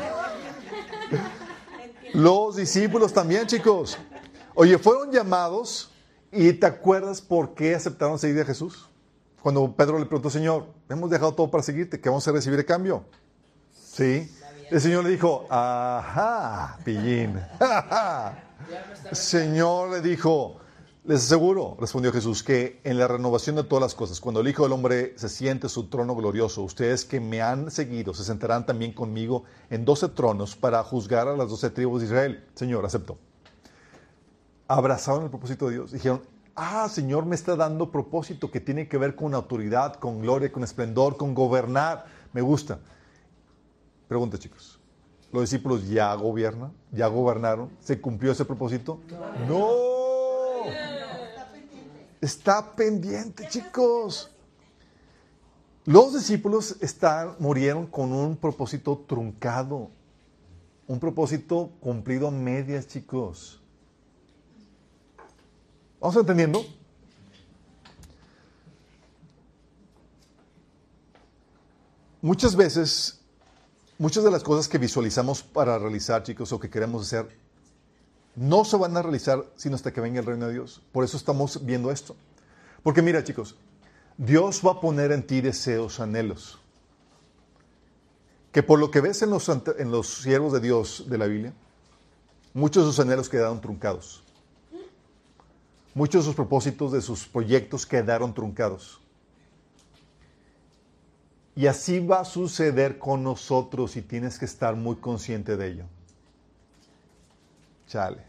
Los discípulos también, chicos. Oye, fueron llamados y ¿te acuerdas por qué aceptaron seguir a Jesús? Cuando Pedro le preguntó, Señor, hemos dejado todo para seguirte, ¿qué vamos a recibir de cambio? Sí. El Señor le dijo, ajá, pillín. El Señor le dijo, Les aseguro, respondió Jesús, que en la renovación de todas las cosas, cuando el Hijo del Hombre se siente en su trono glorioso, ustedes que me han seguido se sentarán también conmigo en 12 tronos para juzgar a las 12 tribus de Israel. Señor, acepto. Abrazaron el propósito de Dios. Dijeron, Señor, me está dando propósito que tiene que ver con autoridad, con gloria, con esplendor, con gobernar. Me gusta. Pregunta, chicos. ¿Los discípulos ya gobiernan? ¿Ya gobernaron? ¿Se cumplió ese propósito? No. Está pendiente, chicos. Los discípulos murieron con un propósito truncado. Un propósito cumplido a medias, chicos. ¿Vamos entendiendo? Muchas veces, muchas de las cosas que visualizamos para realizar, chicos, o que queremos hacer, no se van a realizar sino hasta que venga el reino de Dios. Por eso estamos viendo esto. Porque mira, chicos, Dios va a poner en ti deseos, anhelos. Que por lo que ves en los siervos de Dios de la Biblia, muchos de sus anhelos quedaron truncados. Muchos de sus propósitos, de sus proyectos quedaron truncados. Y así va a suceder con nosotros y tienes que estar muy consciente de ello. Chale.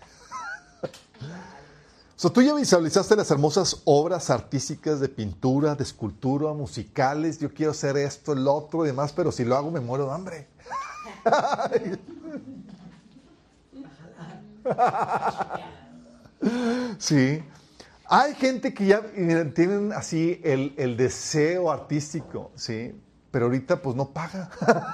O sea, tú ya visualizaste las hermosas obras artísticas de pintura, de escultura, musicales. Yo quiero hacer esto, el otro y demás, pero si lo hago me muero de hambre. Sí. Hay gente que ya tienen así el deseo artístico, ¿sí? Pero ahorita pues no paga.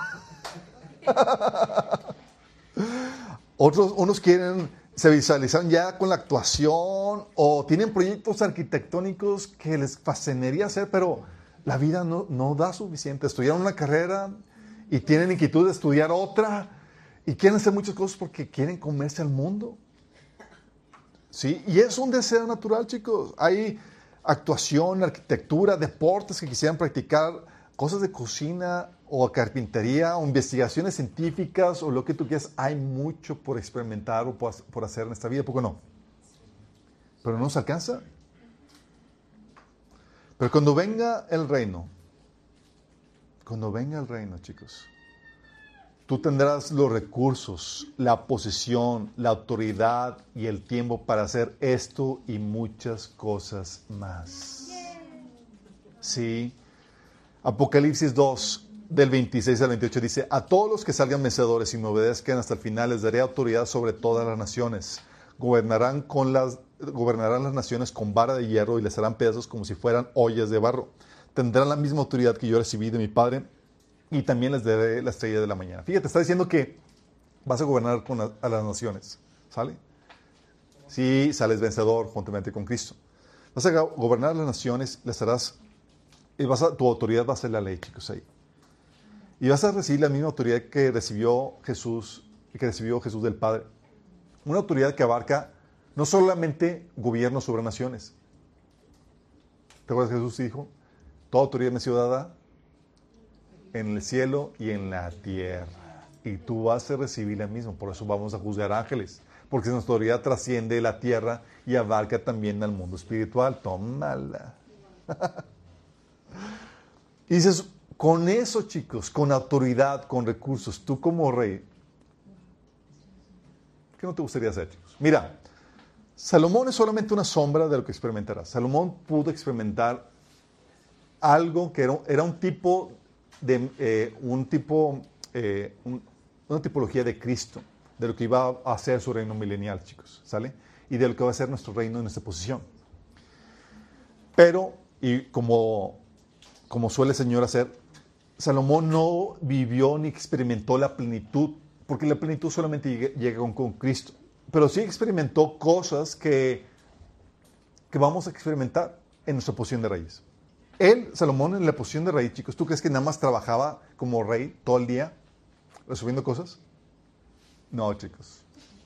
Unos se visualizan ya con la actuación o tienen proyectos arquitectónicos que les fascinaría hacer, pero la vida no da suficiente. Estudiaron una carrera y tienen inquietud de estudiar otra y quieren hacer muchas cosas porque quieren comerse al mundo. ¿Sí? Y es un deseo natural, chicos. Hay actuación, arquitectura, deportes que quisieran practicar, cosas de cocina o carpintería o investigaciones científicas o lo que tú quieras. Hay mucho por experimentar o por hacer en esta vida, ¿por qué no? Pero no nos alcanza. Pero cuando venga el reino, chicos, tú tendrás los recursos, la posición, la autoridad y el tiempo para hacer esto y muchas cosas más. Sí. Apocalipsis 2, del 26 al 28 dice, a todos los que salgan vencedores y me obedezcan hasta el final les daré autoridad sobre todas las naciones. Gobernarán las naciones con vara de hierro y les harán pedazos como si fueran ollas de barro. Tendrán la misma autoridad que yo recibí de mi Padre y también les daré la estrella de la mañana. Fíjate, está diciendo que vas a gobernar a las naciones. ¿Sale? Sí, sales vencedor juntamente con Cristo. Vas a gobernar las naciones, les harás... Y tu autoridad va a ser la ley, chicos, ahí. Y vas a recibir la misma autoridad que recibió Jesús del Padre. Una autoridad que abarca no solamente gobierno sobre naciones. ¿Te acuerdas que Jesús dijo? Toda autoridad me ha sido dada en el cielo y en la tierra. Y tú vas a recibir la misma. Por eso vamos a juzgar ángeles. Porque nuestra autoridad trasciende la tierra y abarca también al mundo espiritual. Tómala. Y dices, con eso, chicos, con autoridad, con recursos, tú como rey, ¿qué no te gustaría hacer, chicos? Mira, Salomón es solamente una sombra de lo que experimentarás. Salomón pudo experimentar algo que era una tipología de Cristo, de lo que iba a hacer su reino milenial, chicos, ¿sale? Y de lo que va a ser nuestro reino en nuestra posición. Pero, y como suele el Señor hacer, Salomón no vivió ni experimentó la plenitud, porque la plenitud solamente llega con Cristo. Pero sí experimentó cosas que vamos a experimentar en nuestra posición de reyes. Salomón, en la posición de rey, chicos, ¿tú crees que nada más trabajaba como rey todo el día resolviendo cosas? No, chicos.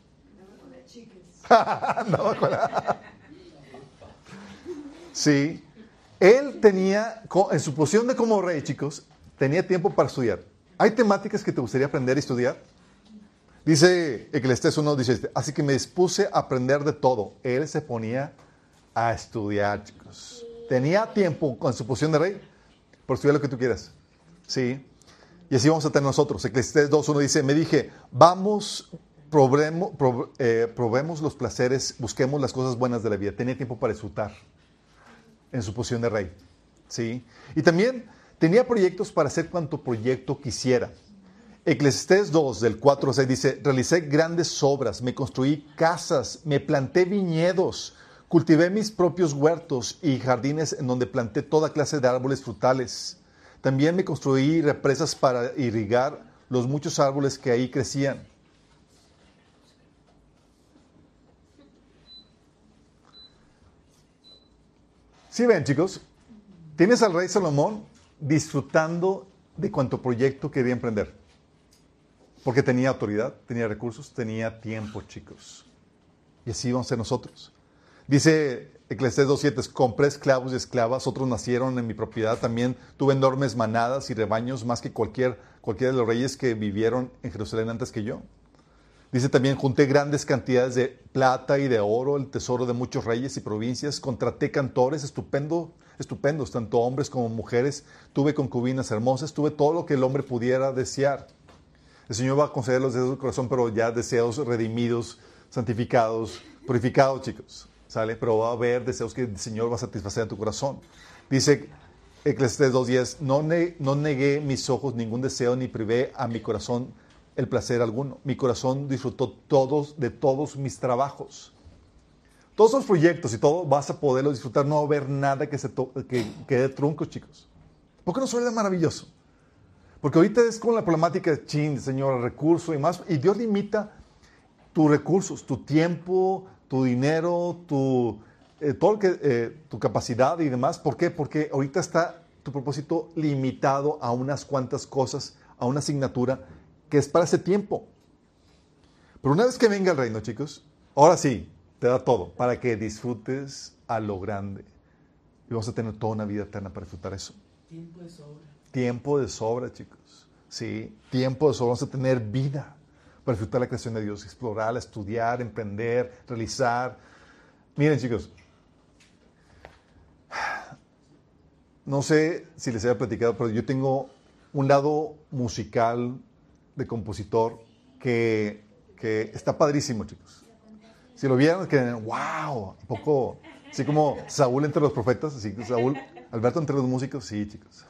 Sí. Él tenía, en su posición de como rey, chicos, tenía tiempo para estudiar. ¿Hay temáticas que te gustaría aprender y estudiar? Dice Eclesiastés 1, dice, así que me dispuse a aprender de todo. Él se ponía a estudiar, chicos. Tenía tiempo con su posición de rey por estudiar lo que tú quieras. Sí. Y así vamos a tener nosotros. Eclesiastés 2:1 dice, me dije, vamos, probemos los placeres, busquemos las cosas buenas de la vida. Tenía tiempo para disfrutar en su posición de rey. ¿Sí? Y también tenía proyectos para hacer cuanto proyecto quisiera. Eclesiastés 2, del 4 al 6 dice, realicé grandes obras, me construí casas, me planté viñedos, cultivé mis propios huertos y jardines en donde planté toda clase de árboles frutales. También me construí represas para irrigar los muchos árboles que ahí crecían. ¿Sí ven, chicos? Tienes al rey Salomón disfrutando de cuanto proyecto quería emprender. Porque tenía autoridad, tenía recursos, tenía tiempo, chicos. Y así vamos a ser nosotros. Dice Eclesiastés 2:7, compré esclavos y esclavas, otros nacieron en mi propiedad. También tuve enormes manadas y rebaños más que cualquiera de los reyes que vivieron en Jerusalén antes que yo. Dice también, junté grandes cantidades de plata y de oro, el tesoro de muchos reyes y provincias. Contraté cantores estupendos, tanto hombres como mujeres. Tuve concubinas hermosas, tuve todo lo que el hombre pudiera desear. El Señor va a conceder los deseos del corazón, pero ya deseos redimidos, santificados, purificados, chicos. ¿Sale? Pero va a haber deseos que el Señor va a satisfacer en tu corazón. Dice Eclesiastés 2:10, no negué mis ojos ningún deseo, ni privé a mi corazón el placer alguno. Mi corazón disfrutó de todos mis trabajos. Todos los proyectos y todo vas a poderlos disfrutar. No va a haber nada que quede trunco, chicos. ¿Por qué no suena maravilloso? Porque ahorita es como la problemática de chin, Señor, recurso y más. Y Dios limita tus recursos, tu tiempo, tu dinero, tu capacidad y demás. ¿Por qué? Porque ahorita está tu propósito limitado a unas cuantas cosas, a una asignatura que es para ese tiempo. Pero una vez que venga el reino, chicos, ahora sí, te da todo para que disfrutes a lo grande. Y vamos a tener toda una vida eterna para disfrutar eso. Tiempo de sobra. Tiempo de sobra, chicos. Sí, tiempo de sobra. Vamos a tener vida para disfrutar la creación de Dios, explorar, estudiar, emprender, realizar. Miren, chicos, no sé si les había platicado, pero yo tengo un lado musical de compositor que está padrísimo, chicos. Si lo vieran, que wow, un poco, así como Saúl entre los profetas, así que Saúl, Alberto entre los músicos, sí, chicos.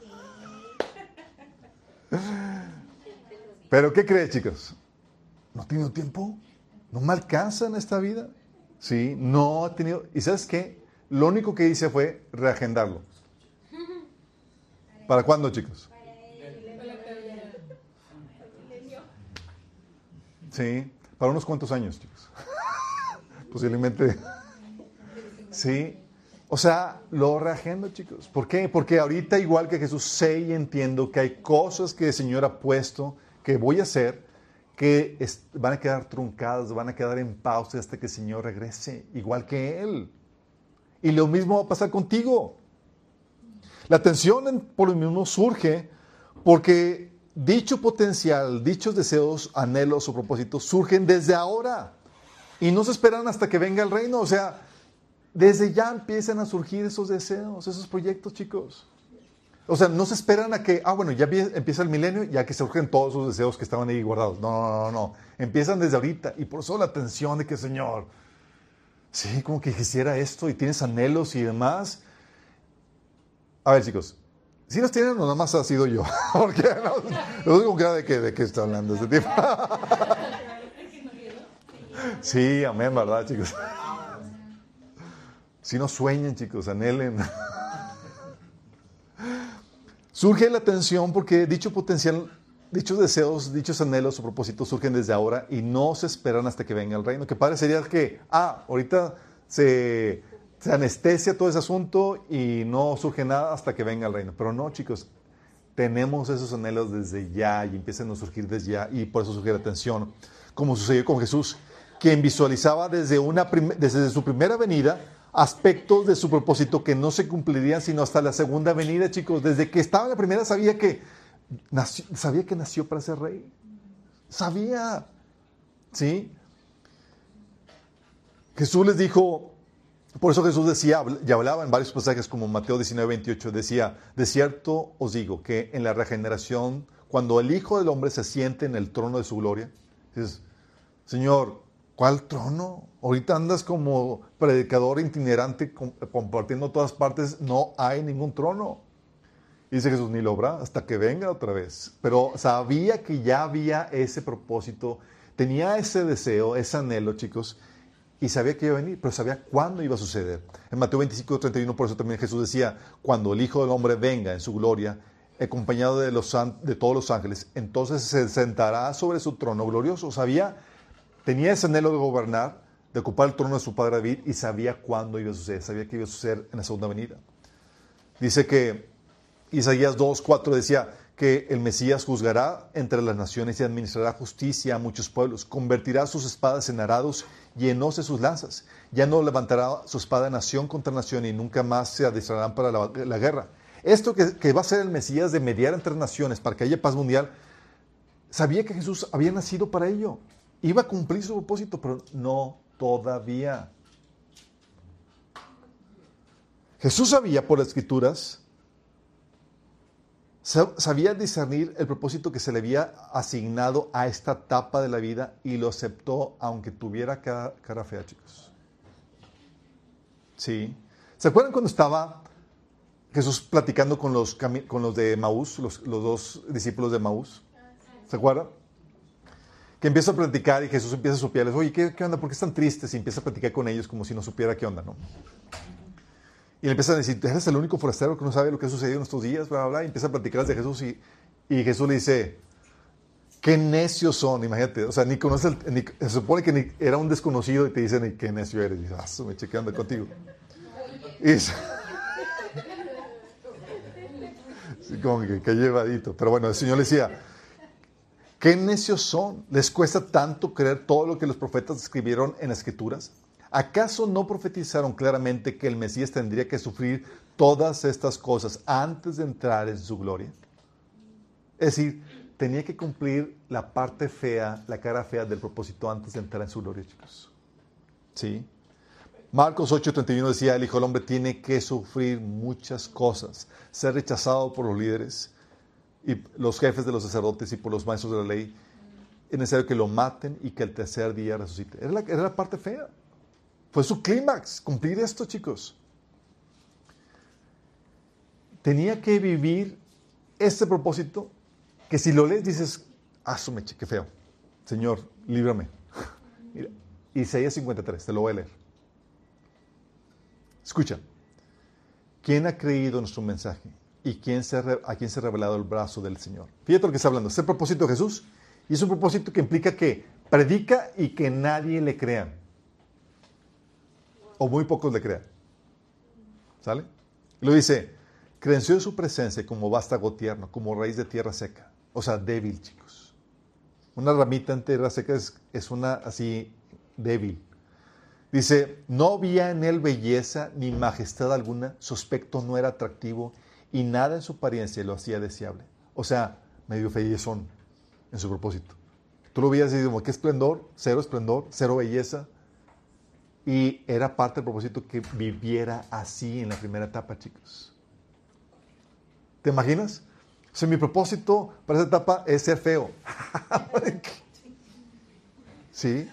Pero ¿qué crees, chicos? ¿No he tenido tiempo? ¿No me alcanza en esta vida? Sí, no he tenido. ¿Y sabes qué? Lo único que hice fue reagendarlo. ¿Para cuándo, chicos? Sí, para unos cuantos años, chicos. Posiblemente. Sí. O sea, lo reagendo, chicos. ¿Por qué? Porque ahorita, igual que Jesús, sé y entiendo que hay cosas que el Señor ha puesto, que voy a hacer, que van a quedar truncadas, van a quedar en pausa hasta que el Señor regrese, igual que Él. Y lo mismo va a pasar contigo. La tensión por lo mismo surge porque dicho potencial, dichos deseos, anhelos o propósitos surgen desde ahora y no se esperan hasta que venga el reino. O sea, desde ya empiezan a surgir esos deseos, esos proyectos, chicos. O sea, no se esperan a que, bueno, ya empieza el milenio, ya que surgen todos esos deseos que estaban ahí guardados. No. Empiezan desde ahorita. Y por eso la tensión de que, Señor, sí, como que quisiera esto y tienes anhelos y demás. A ver, chicos, si los tienen o nada más ha sido yo. Porque no digo de qué está hablando este tipo. Sí, amén, ¿verdad, chicos? Si no sueñen, chicos, anhelen. Surge la tensión porque dicho potencial, dichos deseos, dichos anhelos o propósitos surgen desde ahora y no se esperan hasta que venga el reino. Que padre sería que, ahorita se anestesia todo ese asunto y no surge nada hasta que venga el reino. Pero no, chicos, tenemos esos anhelos desde ya y empiezan a surgir desde ya y por eso surge la tensión. Como sucedió con Jesús, quien visualizaba desde su primera venida aspectos de su propósito que no se cumplirían sino hasta la segunda venida, chicos. Desde que estaba en la primera sabía que nació para ser rey. Sabía. ¿Sí? Jesús les dijo Por eso Jesús decía, y hablaba en varios pasajes como Mateo 19:28, decía, de cierto os digo que en la regeneración, cuando el Hijo del Hombre se siente en el trono de su gloria, dices, Señor, ¿cuál trono? Ahorita andas como predicador itinerante compartiendo todas partes, no hay ningún trono. Y dice Jesús, ni lo habrá hasta que venga otra vez. Pero sabía que ya había ese propósito, tenía ese deseo, ese anhelo, chicos, y sabía que iba a venir, pero sabía cuándo iba a suceder. En Mateo 25:31, por eso también Jesús decía, cuando el Hijo del Hombre venga en su gloria, acompañado de todos los ángeles, entonces se sentará sobre su trono glorioso. Tenía ese anhelo de gobernar, de ocupar el trono de su padre David, y sabía cuándo iba a suceder, sabía que iba a suceder en la segunda venida. Dice que Isaías 2:4 decía que el Mesías juzgará entre las naciones y administrará justicia a muchos pueblos, convertirá sus espadas en arados y en hoces sus lanzas. Ya no levantará su espada nación contra nación y nunca más se adiestrarán para la guerra. Esto que va a ser el Mesías de mediar entre naciones para que haya paz mundial, sabía que Jesús había nacido para ello. Iba a cumplir su propósito, pero no todavía. Jesús sabía por las Escrituras, sabía discernir el propósito que se le había asignado a esta etapa de la vida y lo aceptó aunque tuviera cara fea, chicos. Sí. ¿Se acuerdan cuando estaba Jesús platicando con los de Maús, los dos discípulos de Maús? ¿Se acuerdan? Que empieza a platicar y Jesús empieza a supiarles, oye, ¿qué onda? ¿Por qué están tristes? Y empieza a platicar con ellos como si no supiera qué onda, ¿no? Y le empiezan a decir, eres el único forastero que no sabe lo que ha sucedido en estos días, bla, bla, bla. Y empieza a platicarles de Jesús y Jesús le dice, qué necios son, imagínate. O sea, ni conoce, se supone que era un desconocido y te dicen, qué necio eres. Y dices, me chequeé, anda contigo. Y dice, sí, como que llevadito. Pero bueno, el Señor le decía, qué necios son. ¿Les cuesta tanto creer todo lo que los profetas escribieron en las Escrituras? ¿Acaso no profetizaron claramente que el Mesías tendría que sufrir todas estas cosas antes de entrar en su gloria? Es decir, tenía que cumplir la parte fea, la cara fea del propósito antes de entrar en su gloria, chicos. ¿Sí? Marcos 8:31 decía, el Hijo del Hombre tiene que sufrir muchas cosas, ser rechazado por los líderes y los jefes de los sacerdotes y por los maestros de la ley. Es necesario que lo maten y que el tercer día resucite. Era la parte fea. Fue su clímax, cumplir esto, chicos. Tenía que vivir este propósito que si lo lees dices, su meche, qué feo. Señor, líbrame. Mira, Isaías 53, te lo voy a leer. Escucha. ¿Quién ha creído nuestro mensaje? ¿Y a quién se ha revelado el brazo del Señor? Fíjate lo que está hablando. Es el propósito de Jesús. Y es un propósito que implica que predica y que nadie le crea. O muy pocos le crean. ¿Sale? Y lo dice, creció en su presencia como vástago tierno, como raíz de tierra seca. O sea, débil, chicos. Una ramita en tierra seca es una así débil. Dice, no había en él belleza ni majestad alguna, su aspecto no era atractivo y nada en su apariencia lo hacía deseable. O sea, medio fellezón en su propósito. Tú lo veías y dices, ¿qué esplendor? Cero belleza. Y era parte del propósito que viviera así en la primera etapa, chicos. ¿Te imaginas? O sea, mi propósito para esa etapa es ser feo. ¿Sí?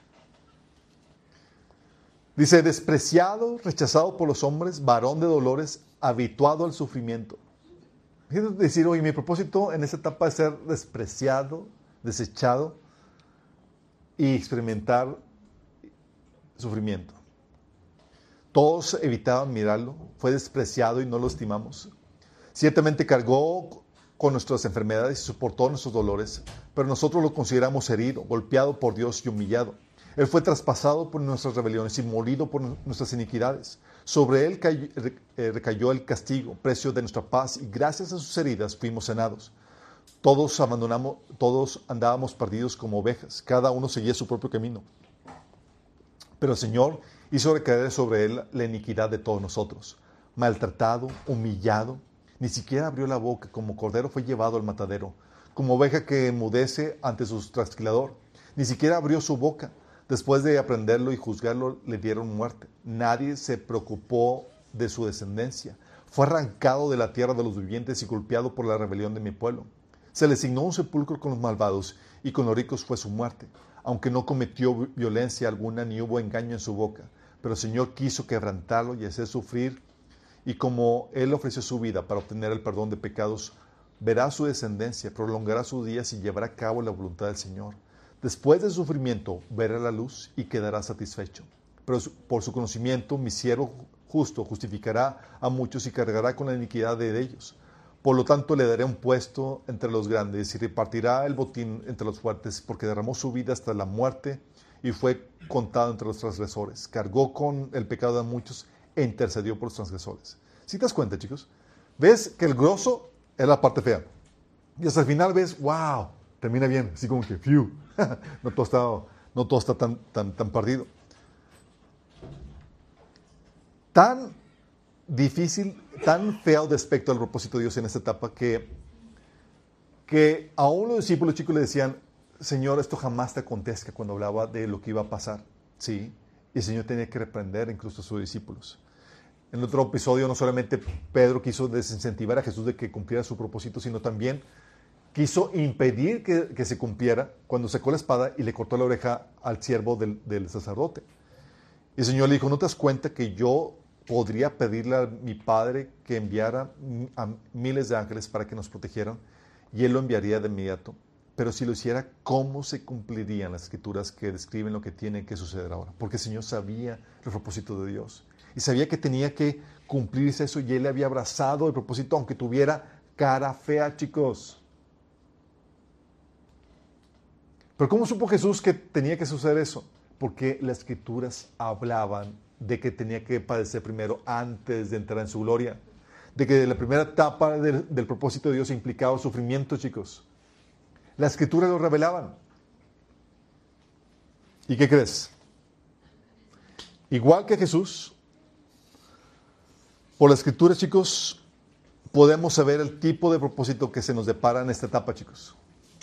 Dice, despreciado, rechazado por los hombres, varón de dolores, habituado al sufrimiento. Fíjate decir, oye, mi propósito en esa etapa es ser despreciado, desechado y experimentar sufrimiento. Todos evitaban mirarlo, fue despreciado y no lo estimamos. Ciertamente cargó con nuestras enfermedades y soportó nuestros dolores, pero nosotros lo consideramos herido, golpeado por Dios y humillado. Él fue traspasado por nuestras rebeliones y molido por nuestras iniquidades. Sobre él recayó el castigo, precio de nuestra paz, y gracias a sus heridas fuimos sanados. Todos andábamos perdidos como ovejas, cada uno seguía su propio camino. Pero el Señor hizo recaer sobre él la iniquidad de todos nosotros. Maltratado, humillado, ni siquiera abrió la boca, como cordero fue llevado al matadero, como oveja que enmudece ante su trasquilador, ni siquiera abrió su boca. Después de aprenderlo y juzgarlo, le dieron muerte. Nadie se preocupó de su descendencia. Fue arrancado de la tierra de los vivientes y golpeado por la rebelión de mi pueblo. Se le asignó un sepulcro con los malvados y con los ricos fue su muerte, aunque no cometió violencia alguna ni hubo engaño en su boca. Pero el Señor quiso quebrantarlo y hacer sufrir, y como Él ofreció su vida para obtener el perdón de pecados, verá su descendencia, prolongará sus días y llevará a cabo la voluntad del Señor. Después del sufrimiento verá la luz y quedará satisfecho. Pero por su conocimiento mi siervo justo justificará a muchos y cargará con la iniquidad de ellos. Por lo tanto le daré un puesto entre los grandes y repartirá el botín entre los fuertes, porque derramó su vida hasta la muerte y fue contado entre los transgresores. Cargó con el pecado de muchos e intercedió por los transgresores. ¿Sí te das cuenta, chicos? ¿Ves que el grosso es la parte fea? Y hasta el final ves, wow, termina bien, así como que, phew, no todo está tan perdido. Tan difícil, tan feo de aspecto al propósito de Dios en esta etapa que aún los discípulos chicos le decían, Señor, esto jamás te acontezca, cuando hablaba de lo que iba a pasar. ¿Sí? Y el Señor tenía que reprender incluso a sus discípulos. En otro episodio no solamente Pedro quiso desincentivar a Jesús de que cumpliera su propósito, sino también quiso impedir que se cumpliera cuando sacó la espada y le cortó la oreja al siervo del sacerdote. Y el Señor le dijo, ¿no te das cuenta que yo podría pedirle a mi Padre que enviara a miles de ángeles para que nos protegieran? Y Él lo enviaría de inmediato. Pero si lo hiciera, ¿cómo se cumplirían las escrituras que describen lo que tiene que suceder ahora? Porque el Señor sabía el propósito de Dios. Y sabía que tenía que cumplirse eso y Él le había abrazado el propósito, aunque tuviera cara fea, chicos. Pero ¿cómo supo Jesús que tenía que suceder eso? Porque las escrituras hablaban de que tenía que padecer primero antes de entrar en su gloria. De que la primera etapa del propósito de Dios implicaba sufrimiento, chicos. Las escrituras lo revelaban. ¿Y qué crees? Igual que Jesús, por las escrituras, chicos, podemos saber el tipo de propósito que se nos depara en esta etapa, chicos.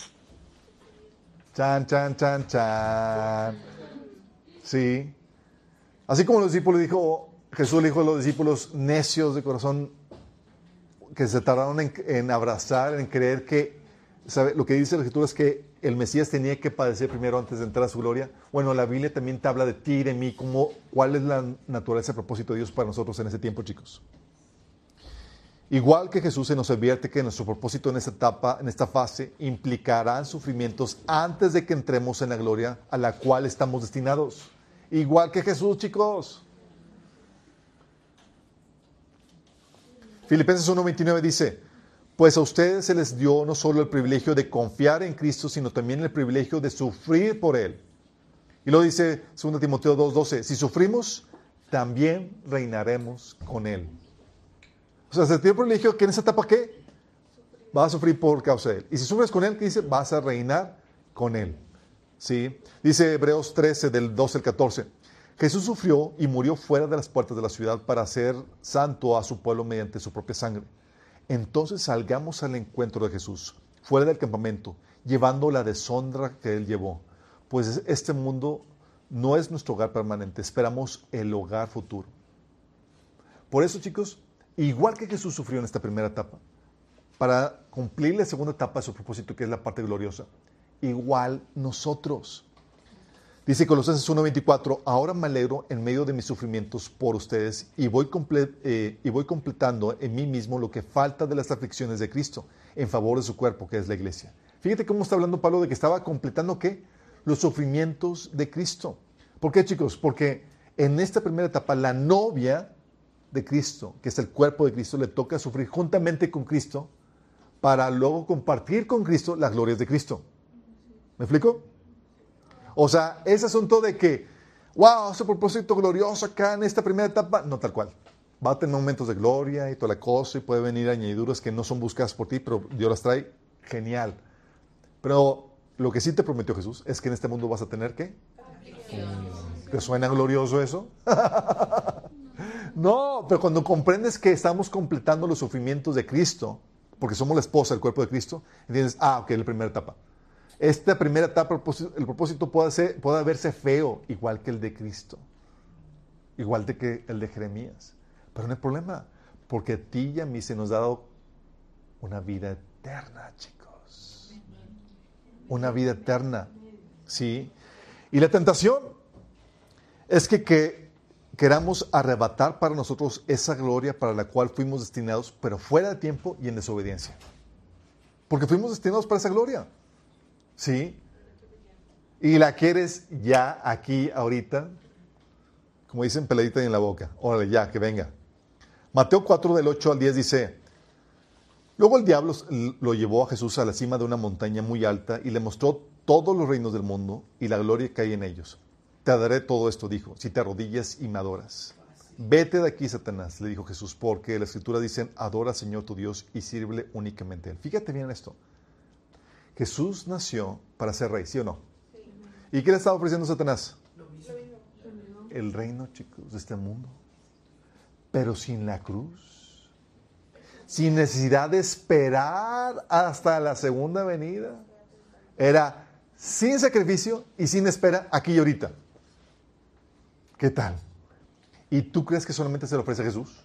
Chan, chan, chan, chan. Sí. Así como los discípulos Jesús le dijo a los discípulos necios de corazón que se tardaron en abrazar, en creer que, ¿sabe? Lo que dice la Escritura es que el Mesías tenía que padecer primero antes de entrar a su gloria. Bueno, la Biblia también te habla de ti y de mí, cuál es la naturaleza y propósito de Dios para nosotros en ese tiempo, chicos. Igual que Jesús, se nos advierte que nuestro propósito en esta etapa, en esta fase, implicará sufrimientos antes de que entremos en la gloria a la cual estamos destinados. Igual que Jesús, chicos. Filipenses 1:29 dice, pues a ustedes se les dio no solo el privilegio de confiar en Cristo, sino también el privilegio de sufrir por Él. Y lo dice 2 Timoteo 2:12, si sufrimos, también reinaremos con Él. O sea, se tiene el privilegio que en esa etapa, ¿qué? Vas a sufrir por causa de Él. Y si sufres con Él, ¿qué dice? Vas a reinar con Él. ¿Sí? Dice Hebreos 13, del 12 al 14. Jesús sufrió y murió fuera de las puertas de la ciudad para hacer santo a su pueblo mediante su propia sangre. Entonces salgamos al encuentro de Jesús, fuera del campamento, llevando la deshonra que Él llevó. Pues este mundo no es nuestro hogar permanente, esperamos el hogar futuro. Por eso, chicos, igual que Jesús sufrió en esta primera etapa, para cumplir la segunda etapa de su propósito, que es la parte gloriosa, igual nosotros. Dice Colosenses 1:24, ahora me alegro en medio de mis sufrimientos por ustedes y voy completando en mí mismo lo que falta de las aflicciones de Cristo en favor de su cuerpo, que es la iglesia. Fíjate cómo está hablando Pablo de que estaba completando, ¿qué? Los sufrimientos de Cristo. ¿Por qué, chicos? Porque en esta primera etapa la novia de Cristo, que es el cuerpo de Cristo, le toca sufrir juntamente con Cristo para luego compartir con Cristo las glorias de Cristo. ¿Me explico? O sea, ese asunto de que, wow, ese propósito glorioso acá en esta primera etapa, no tal cual. Va a tener momentos de gloria y toda la cosa y puede venir añadiduras que no son buscadas por ti, pero Dios las trae, genial. Pero lo que sí te prometió Jesús es que en este mundo vas a tener, ¿qué? ¿Te suena glorioso eso? No, pero cuando comprendes que estamos completando los sufrimientos de Cristo, porque somos la esposa del cuerpo de Cristo, entiendes, ok, la primera etapa. Esta primera etapa, el propósito puede verse feo, igual que el de Cristo, igual que el de Jeremías. Pero no hay problema, porque a ti y a mí se nos ha dado una vida eterna, chicos. Una vida eterna, ¿sí? Y la tentación es que queramos arrebatar para nosotros esa gloria para la cual fuimos destinados, pero fuera de tiempo y en desobediencia. Porque fuimos destinados para esa gloria. ¿Sí? Y la quieres ya, aquí, ahorita, como dicen, peladita y en la boca. Órale, ya, que venga. Mateo 4, del 8 al 10 dice: luego el diablo lo llevó a Jesús a la cima de una montaña muy alta y le mostró todos los reinos del mundo y la gloria que hay en ellos. Te daré todo esto, dijo, si te arrodillas y me adoras. Vete de aquí, Satanás, le dijo Jesús, porque la Escritura dice: adora al Señor tu Dios y sírvele únicamente a Él. Fíjate bien esto. Jesús nació para ser rey, ¿sí o no? Sí. ¿Y qué le estaba ofreciendo Satanás? Lo mismo. El reino, chicos, de este mundo. Pero sin la cruz. Sin necesidad de esperar hasta la segunda venida. Era sin sacrificio y sin espera, aquí y ahorita. ¿Qué tal? ¿Y tú crees que solamente se lo ofrece a Jesús?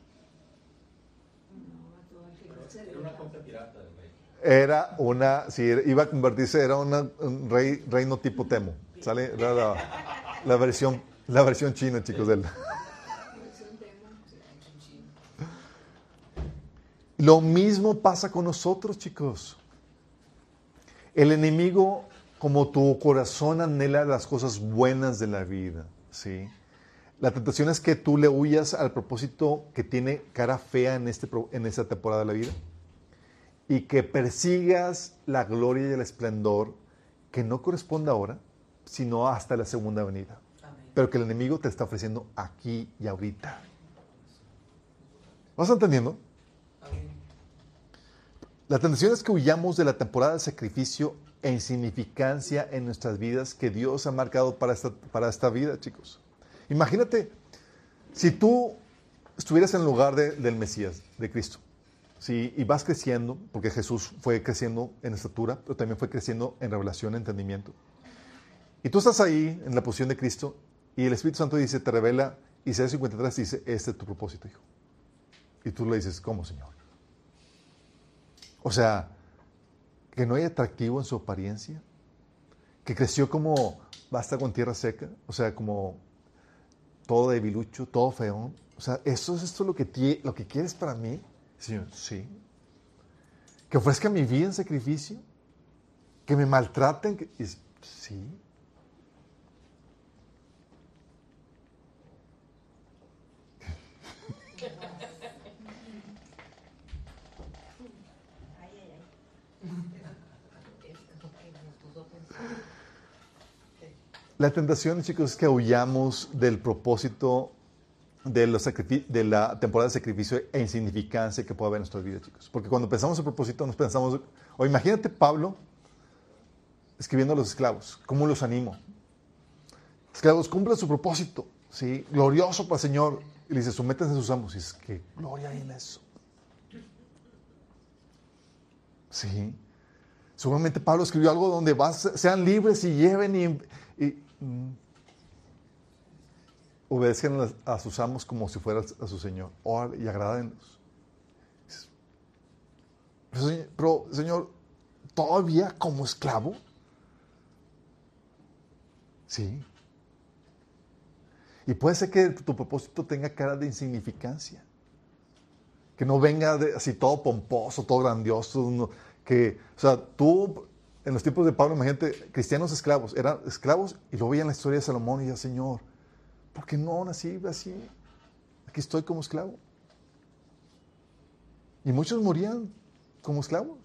Era una, si iba a convertirse, era un reino tipo Temo. ¿Sale? Era la versión china, chicos. Lo mismo pasa con nosotros, chicos. El enemigo, como tu corazón anhela las cosas buenas de la vida, ¿sí? La tentación es que tú le huyas al propósito que tiene cara fea en esta temporada de la vida. Y que persigas la gloria y el esplendor que no corresponde ahora, sino hasta la segunda venida. Amén. Pero que el enemigo te está ofreciendo aquí y ahorita. ¿Vas entendiendo? Amén. La tentación es que huyamos de la temporada de sacrificio e insignificancia en nuestras vidas que Dios ha marcado para esta vida, chicos. Imagínate si tú estuvieras en el lugar del Mesías, de Cristo. Sí, y vas creciendo, porque Jesús fue creciendo en estatura, pero también fue creciendo en revelación, entendimiento. Y tú estás ahí, en la posición de Cristo, y el Espíritu Santo dice, te revela, Isaías 53 dice, este es tu propósito, hijo. Y tú le dices, ¿cómo, Señor? O sea, que no hay atractivo en su apariencia, que creció como basta con tierra seca, o sea, como todo debilucho, todo feón. O sea, ¿eso es esto lo que quieres para mí? Señor, sí. Que ofrezca mi vida en sacrificio, que me maltraten, sí. La tentación, chicos, es que huyamos del propósito de la temporada de sacrificio e insignificancia que puede haber en nuestras vidas, chicos. Porque cuando pensamos en propósito, nos pensamos... O imagínate Pablo escribiendo a los esclavos. ¿Cómo los animo? Esclavos, cumplan su propósito, ¿sí? Glorioso para el Señor. Y le dice, sométanse a sus amos. Y es que gloria hay en eso. Sí. Seguramente Pablo escribió algo donde sean libres y lleven obedezcan a sus amos como si fuera a su Señor. Y agrádenlos. Pero, Señor, ¿todavía como esclavo? Sí. Y puede ser que tu propósito tenga cara de insignificancia. Que no venga así todo pomposo, todo grandioso. O sea, tú, en los tiempos de Pablo, imagínate, cristianos esclavos, eran esclavos y luego veían la historia de Salomón y decían, Señor, ¿por qué no nací así? Aquí estoy como esclavo. Y muchos morían como esclavos.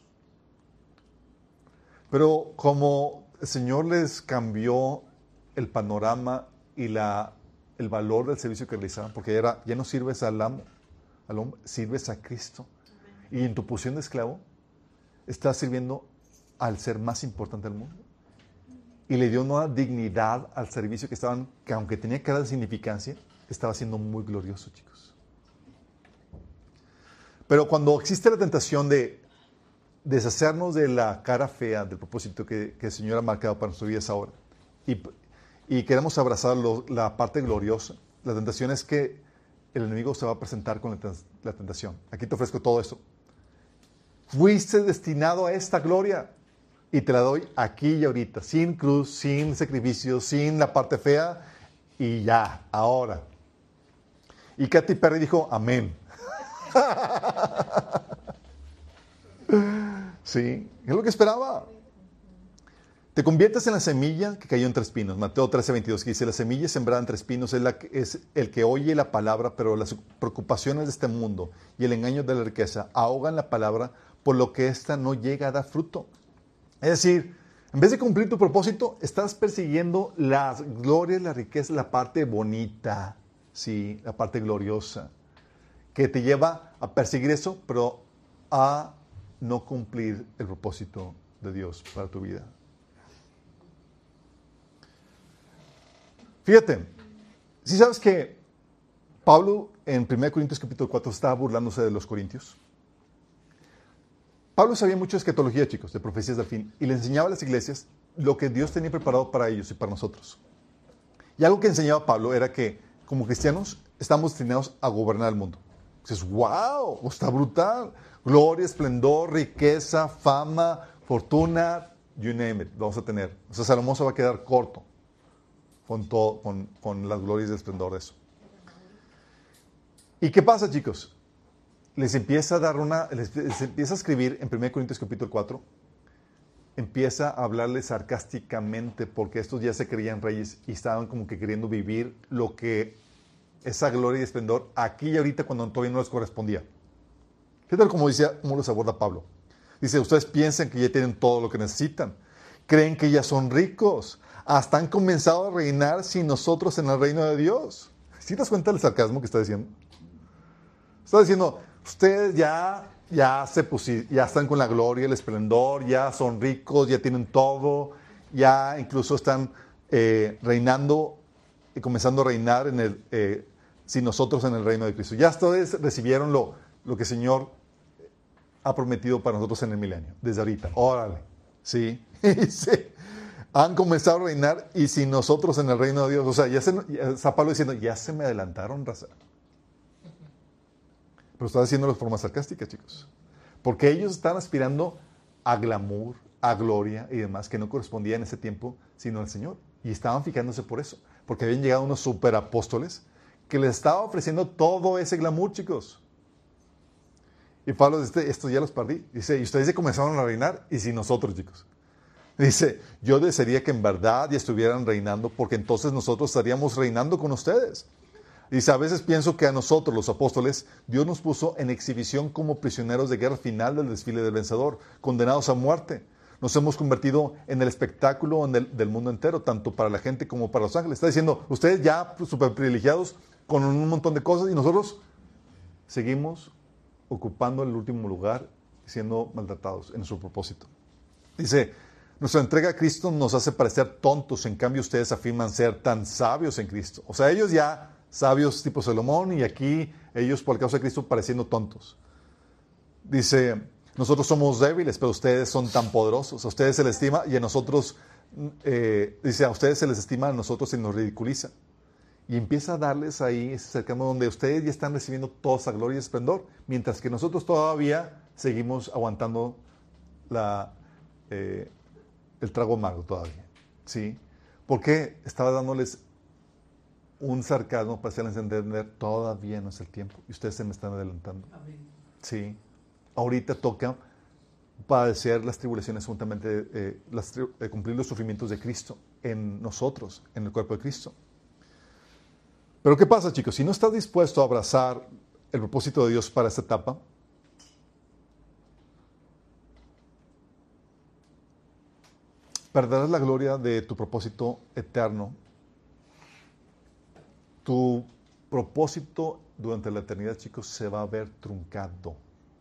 Pero como el Señor les cambió el panorama y el valor del servicio que realizaban, porque ya no sirves al hombre, sirves a Cristo. Y en tu posición de esclavo, estás sirviendo al ser más importante del mundo. Y le dio una dignidad al servicio que aunque tenía cara de significancia, estaba siendo muy glorioso, chicos. Pero cuando existe la tentación de deshacernos de la cara fea del propósito que el Señor ha marcado para nuestras vidas ahora. Y queremos abrazar la parte gloriosa. La tentación es que el enemigo se va a presentar con la tentación. Aquí te ofrezco todo esto. Fuiste destinado a esta gloria y te la doy aquí y ahorita, sin cruz, sin sacrificio, sin la parte fea y ya, ahora. Y Katy Perry dijo, amén. Sí, es lo que esperaba. Te conviertes en la semilla que cayó entre espinos. Mateo 13:22, que dice, la semilla sembrada entre espinos es el que oye la palabra, pero las preocupaciones de este mundo y el engaño de la riqueza ahogan la palabra, por lo que ésta no llega a dar fruto. Es decir, en vez de cumplir tu propósito, estás persiguiendo las glorias, la riqueza, la parte bonita, sí, la parte gloriosa, que te lleva a perseguir eso, pero a no cumplir el propósito de Dios para tu vida. Fíjate, si sabes que Pablo en 1 Corintios capítulo 4 estaba burlándose de los corintios. Pablo sabía mucho de escatología, chicos, de profecías del fin, y le enseñaba a las iglesias lo que Dios tenía preparado para ellos y para nosotros. Y algo que enseñaba Pablo era que, como cristianos, estamos destinados a gobernar el mundo. Dices, wow, está brutal. Gloria, esplendor, riqueza, fama, fortuna, you name it, vamos a tener. O sea, Salomón se va a quedar corto con las glorias y el esplendor de eso. ¿Y qué pasa, chicos? Les empieza a escribir en 1 Corintios capítulo 4, empieza a hablarles sarcásticamente porque estos ya se creían reyes y estaban como que queriendo vivir lo que esa gloria y esplendor aquí y ahorita cuando todavía no les correspondía. Fíjate cómo los aborda Pablo. Dice, ustedes piensan que ya tienen todo lo que necesitan, creen que ya son ricos, hasta han comenzado a reinar sin nosotros en el reino de Dios. ¿Sí te das cuenta del sarcasmo que está diciendo? Está diciendo, ustedes ya están con la gloria, el esplendor, ya son ricos, ya tienen todo, ya incluso están reinando y comenzando a reinar sin nosotros en el reino de Cristo. Ya ustedes recibieron lo que el Señor ha prometido para nosotros en el milenio, desde ahorita. Órale, ¿sí? Sí. Han comenzado a reinar y sin nosotros en el reino de Dios. O sea, ya está Pablo diciendo, ya se me adelantaron, raza. Pero está diciéndolo de forma sarcástica, chicos. Porque ellos están aspirando a glamour, a gloria y demás que no correspondía en ese tiempo, sino al Señor. Y estaban fijándose por eso. Porque habían llegado unos superapóstoles que les estaba ofreciendo todo ese glamour, chicos. Y Pablo dice, estos ya los perdí. Dice, y ustedes ya comenzaron a reinar y sin nosotros, chicos. Dice, yo desearía que en verdad ya estuvieran reinando porque entonces nosotros estaríamos reinando con ustedes. Dice, a veces pienso que a nosotros, los apóstoles, Dios nos puso en exhibición como prisioneros de guerra final del desfile del vencedor, condenados a muerte. Nos hemos convertido en el espectáculo del mundo entero, tanto para la gente como para los ángeles. Está diciendo, ustedes ya súper privilegiados con un montón de cosas y nosotros seguimos ocupando el último lugar y siendo maltratados en su propósito. Dice, nuestra entrega a Cristo nos hace parecer tontos, en cambio ustedes afirman ser tan sabios en Cristo. O sea, ellos ya sabios tipo Salomón y aquí ellos por causa de Cristo pareciendo tontos. Dice, nosotros somos débiles, pero ustedes son tan poderosos. A ustedes se les estima y a nosotros, dice, a ustedes se les estima, a nosotros se nos ridiculiza. Y empieza a darles ahí ese cercano donde ustedes ya están recibiendo toda esa gloria y esplendor, mientras que nosotros todavía seguimos aguantando el trago amargo todavía. ¿Sí? Porque estaba dándoles un sarcasmo para hacerles entender, todavía no es el tiempo. Y ustedes se me están adelantando. Amén. Sí. Ahorita toca padecer las tribulaciones juntamente, cumplir los sufrimientos de Cristo en nosotros, en el cuerpo de Cristo. Pero ¿qué pasa, chicos? Si no estás dispuesto a abrazar el propósito de Dios para esta etapa, perderás la gloria de tu propósito eterno. Tu propósito durante la eternidad, chicos, se va a ver truncado.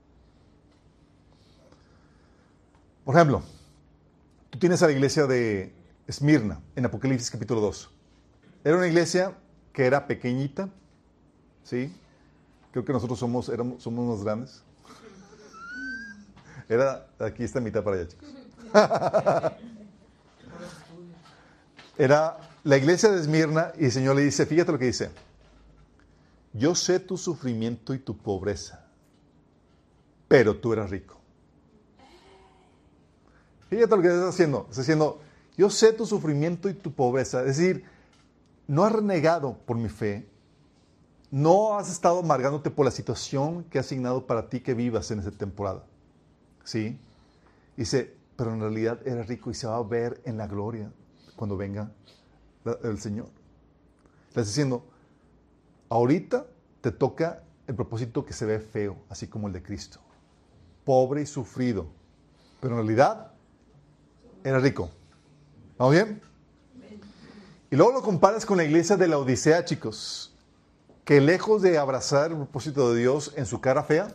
Por ejemplo, tú tienes a la iglesia de Esmirna, en Apocalipsis capítulo 2. Era una iglesia que era pequeñita, ¿sí? Creo que nosotros somos más grandes. Era aquí esta mitad para allá, chicos. Era la iglesia de Esmirna y el Señor le dice, fíjate lo que dice. Yo sé tu sufrimiento y tu pobreza, pero tú eras rico. Fíjate lo que está haciendo. Está diciendo, yo sé tu sufrimiento y tu pobreza. Es decir, no has renegado por mi fe. No has estado amargándote por la situación que ha asignado para ti que vivas en esta temporada. ¿Sí? Dice, pero en realidad eres rico y se va a ver en la gloria cuando venga el Señor. Le está diciendo, ahorita te toca el propósito que se ve feo, así como el de Cristo. Pobre y sufrido. Pero en realidad era rico. ¿Vamos bien? Y luego lo comparas con la iglesia de la Odisea, chicos, que lejos de abrazar el propósito de Dios en su cara fea,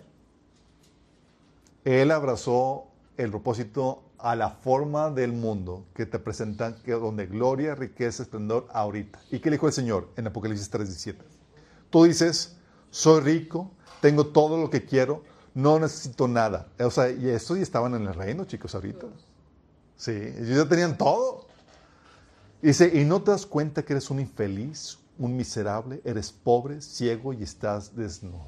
él abrazó el propósito a la forma del mundo que te presentan, que donde gloria, riqueza, esplendor ahorita. ¿Y qué le dijo el Señor en Apocalipsis 3:17? Tú dices, soy rico, tengo todo lo que quiero, no necesito nada. O sea, y estos ya estaban en el reino, chicos, ahorita. Sí, ellos ya tenían todo. Dice, y no te das cuenta que eres un infeliz, un miserable, eres pobre, ciego y estás desnudo.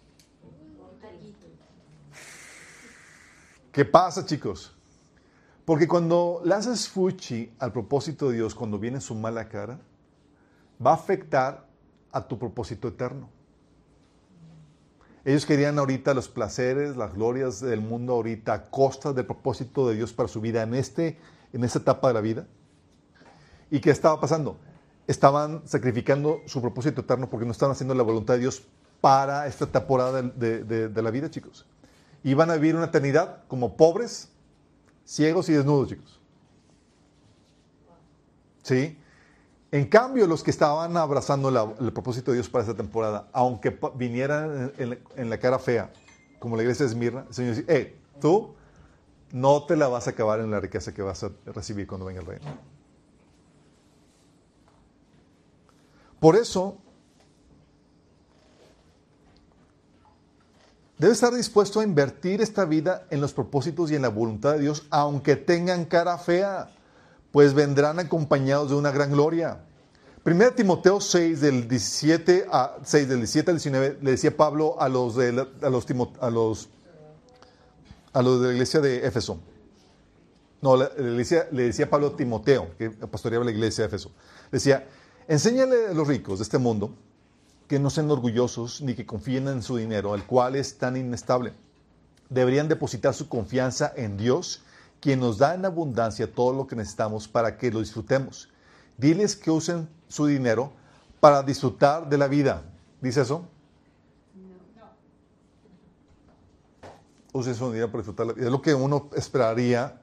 ¿Qué pasa, chicos? Porque cuando le haces fuchi al propósito de Dios, cuando viene su mala cara, va a afectar a tu propósito eterno. Ellos querían ahorita los placeres, las glorias del mundo ahorita a costa del propósito de Dios para su vida en esta etapa de la vida. ¿Y qué estaba pasando? Estaban sacrificando su propósito eterno porque no estaban haciendo la voluntad de Dios para esta temporada de la vida, chicos. Iban a vivir una eternidad como pobres, ciegos y desnudos, chicos. ¿Sí? En cambio, los que estaban abrazando el propósito de Dios para esta temporada, aunque vinieran en la cara fea, como la iglesia de Esmirna, el Señor dice, tú no te la vas a acabar en la riqueza que vas a recibir cuando venga el reino. Por eso, debes estar dispuesto a invertir esta vida en los propósitos y en la voluntad de Dios, aunque tengan cara fea, pues vendrán acompañados de una gran gloria. 1 Timoteo 6, del 17 al 19, le decía Pablo a los de la iglesia de Éfeso. No, le decía Pablo a Timoteo, que pastoreaba la iglesia de Éfeso. Decía, enséñale a los ricos de este mundo que no sean orgullosos ni que confíen en su dinero, el cual es tan inestable. Deberían depositar su confianza en Dios, quien nos da en abundancia todo lo que necesitamos para que lo disfrutemos. Diles que usen su dinero para disfrutar de la vida. ¿Dice eso? No. Usen su dinero para disfrutar de la vida. Es lo que uno esperaría,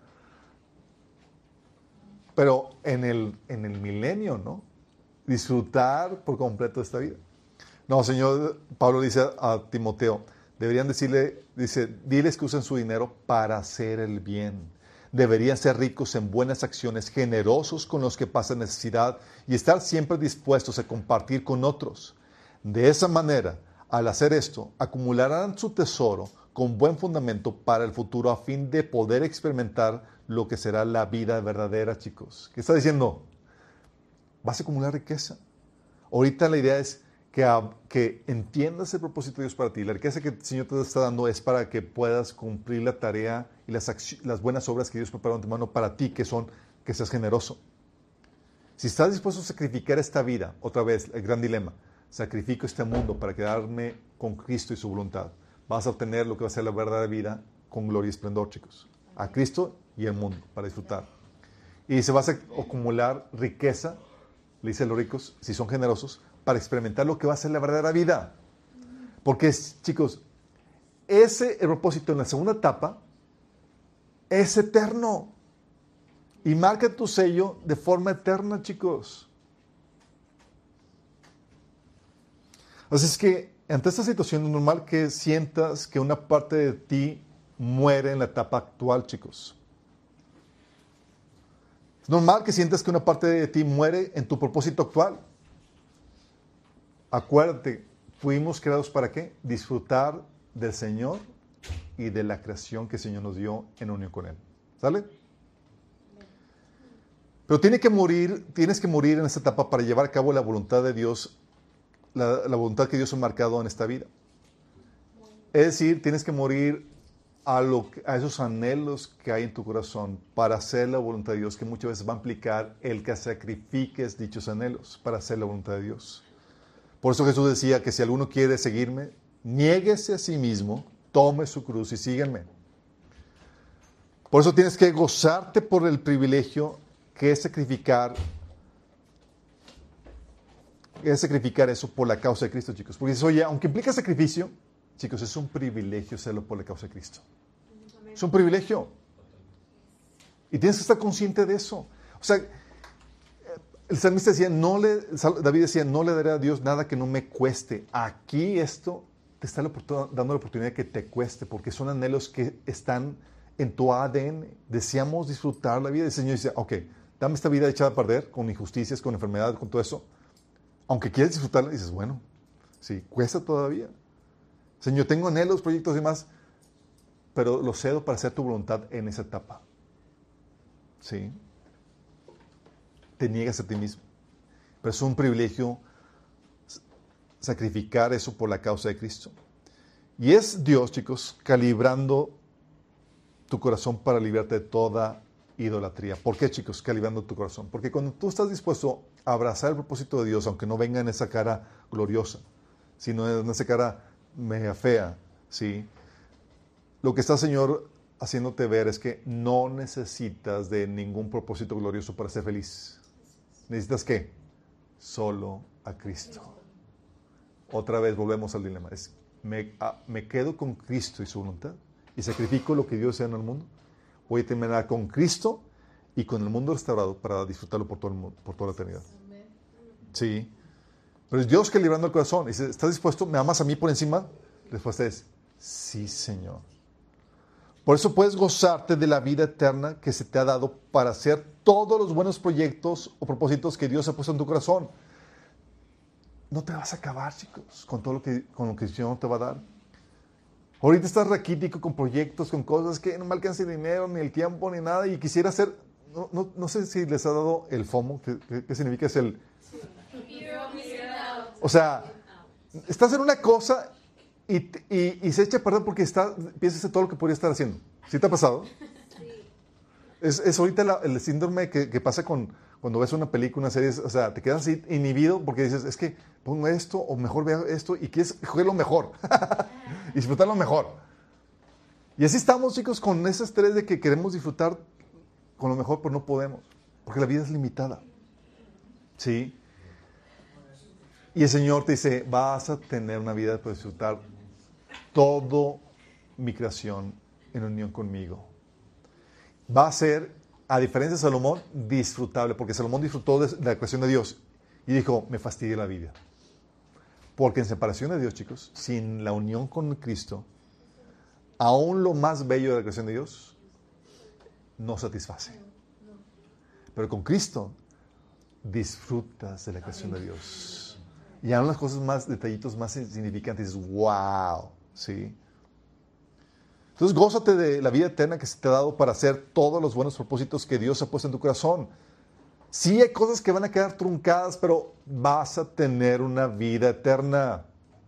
pero en el milenio, ¿no? Disfrutar por completo de esta vida. No, Señor, Pablo dice a Timoteo, deberían diles que usen su dinero para hacer el bien. Deberían ser ricos en buenas acciones, generosos con los que pasan necesidad y estar siempre dispuestos a compartir con otros. De esa manera, al hacer esto, acumularán su tesoro con buen fundamento para el futuro a fin de poder experimentar lo que será la vida verdadera, chicos. ¿Qué está diciendo? Vas a acumular riqueza. Ahorita la idea es que entiendas el propósito de Dios para ti. La riqueza que el Señor te está dando es para que puedas cumplir la tarea y las buenas obras que Dios preparó de antemano para ti, que son que seas generoso. Si estás dispuesto a sacrificar esta vida, otra vez, el gran dilema, sacrifico este mundo para quedarme con Cristo y su voluntad. Vas a obtener lo que va a ser la verdadera vida con gloria y esplendor, chicos. A Cristo y el mundo, para disfrutar. Y se va a acumular riqueza, le dice a los ricos, si son generosos, para experimentar lo que va a ser la verdadera vida. Porque, chicos, el propósito en la segunda etapa es eterno. Y marca tu sello de forma eterna, chicos. Así es que, ante esta situación es normal que sientas que una parte de ti muere en la etapa actual, chicos. Es normal que sientas que una parte de ti muere en tu propósito actual. Acuérdate, fuimos creados ¿para qué? Disfrutar del Señor y de la creación que el Señor nos dio en unión con Él. ¿Sale? Pero tienes que morir en esta etapa para llevar a cabo la voluntad de Dios, la voluntad que Dios ha marcado en esta vida. Es decir, tienes que morir a esos anhelos que hay en tu corazón para hacer la voluntad de Dios, que muchas veces va a implicar el que sacrifiques dichos anhelos para hacer la voluntad de Dios. Por eso Jesús decía que si alguno quiere seguirme, niéguese a sí mismo, tome su cruz y síganme. Por eso tienes que gozarte por el privilegio que es sacrificar eso por la causa de Cristo, chicos. Porque dices, oye, aunque implica sacrificio, chicos, es un privilegio hacerlo por la causa de Cristo. Es un privilegio. Y tienes que estar consciente de eso. O sea, el salmista decía, David decía, no le daré a Dios nada que no me cueste. Aquí esto te está dando la oportunidad de que te cueste, porque son anhelos que están en tu ADN. Deseamos disfrutar la vida. El Señor dice, ok, dame esta vida echada a perder, con injusticias, con enfermedad, con todo eso. Aunque quieres disfrutarla, dices, bueno, sí, cuesta todavía. Señor, tengo anhelos, proyectos y demás, pero lo cedo para hacer tu voluntad en esa etapa. ¿Sí? Te niegas a ti mismo. Pero es un privilegio sacrificar eso por la causa de Cristo. Y es Dios, chicos, calibrando tu corazón para librarte de toda idolatría. ¿Por qué, chicos, calibrando tu corazón? Porque cuando tú estás dispuesto a abrazar el propósito de Dios, aunque no venga en esa cara gloriosa, sino en esa cara mega fea, ¿sí? Lo que está, Señor, haciéndote ver es que no necesitas de ningún propósito glorioso para ser feliz. ¿Necesitas qué? Solo a Cristo. Otra vez volvemos al dilema. ¿Me quedo con Cristo y su voluntad? ¿Y sacrifico lo que Dios sea en el mundo? Voy a terminar con Cristo y con el mundo restaurado para disfrutarlo por toda la eternidad. Sí. Pero es Dios que librando el corazón. Dice, ¿estás dispuesto? ¿Me amas a mí por encima? La respuesta es, sí, Señor. Por eso puedes gozarte de la vida eterna que se te ha dado para hacer todos los buenos proyectos o propósitos que Dios ha puesto en tu corazón. No te vas a acabar, chicos, con lo que el Señor te va a dar. Ahorita estás raquítico con proyectos, con cosas que no me alcanza el dinero, ni el tiempo, ni nada, y quisiera hacer, no sé si les ha dado el FOMO, ¿qué significa? Es el... O sea, estás en una cosa y se echa a perder porque piensas en todo lo que podría estar haciendo. ¿Sí te ha pasado? Sí. Es ahorita el síndrome que pasa cuando ves una película, una serie, o sea, te quedas así inhibido porque dices, es que pongo esto o mejor veo esto y quieres coger lo mejor y disfrutar lo mejor. Y así estamos, chicos, con ese estrés de que queremos disfrutar con lo mejor, pero no podemos, porque la vida es limitada. ¿Sí? Y el Señor te dice, vas a tener una vida para disfrutar todo mi creación en unión conmigo. Va a ser, a diferencia de Salomón, disfrutable, porque Salomón disfrutó de la creación de Dios y dijo, me fastidia la vida. Porque en separación de Dios, chicos, sin la unión con Cristo, aún lo más bello de la creación de Dios no satisface. Pero con Cristo disfrutas de la creación de Dios. Y aún las cosas más, detallitos más significantes, wow, ¿sí? Entonces, gózate de la vida eterna que se te ha dado para hacer todos los buenos propósitos que Dios ha puesto en tu corazón. Sí hay cosas que van a quedar truncadas, pero vas a tener una vida eterna.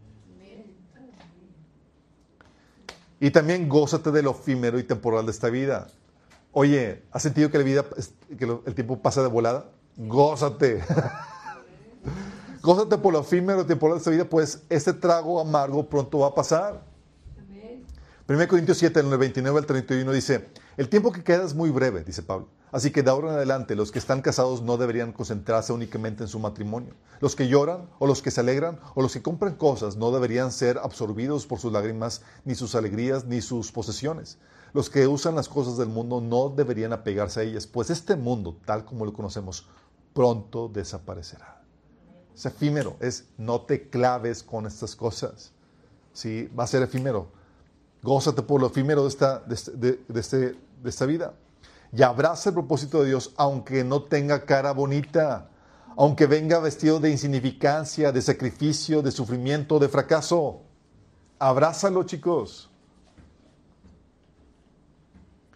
Y también gózate de lo efímero y temporal de esta vida. Oye, ¿has sentido que el tiempo pasa de volada? Gózate. Gózate por lo efímero y temporal de esta vida, pues este trago amargo pronto va a pasar. 1 Corintios 7, en el 29 al 31 dice, el tiempo que queda es muy breve, dice Pablo. Así que de ahora en adelante los que están casados no deberían concentrarse únicamente en su matrimonio. Los que lloran o los que se alegran o los que compran cosas no deberían ser absorbidos por sus lágrimas, ni sus alegrías, ni sus posesiones. Los que usan las cosas del mundo no deberían apegarse a ellas, pues este mundo, tal como lo conocemos, pronto desaparecerá. Es efímero, no te claves con estas cosas. ¿Sí? Va a ser efímero. Gózate por lo efímero de esta vida. Y abraza el propósito de Dios, aunque no tenga cara bonita, aunque venga vestido de insignificancia, de sacrificio, de sufrimiento, de fracaso. Abrázalo, chicos.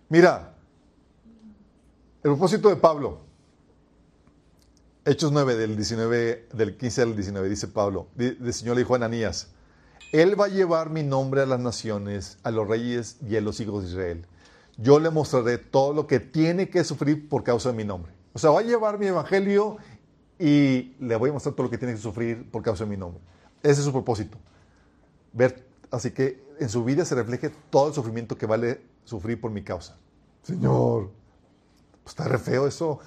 Mira, el propósito de Pablo, Hechos 9, del 15 al 19, dice Pablo, el Señor le dijo a Ananías, Él va a llevar mi nombre a las naciones, a los reyes y a los hijos de Israel. Yo le mostraré todo lo que tiene que sufrir por causa de mi nombre. O sea, va a llevar mi evangelio y le voy a mostrar todo lo que tiene que sufrir por causa de mi nombre. Ese es su propósito. Así que en su vida se refleje todo el sufrimiento que vale sufrir por mi causa. Señor, pues está re feo eso.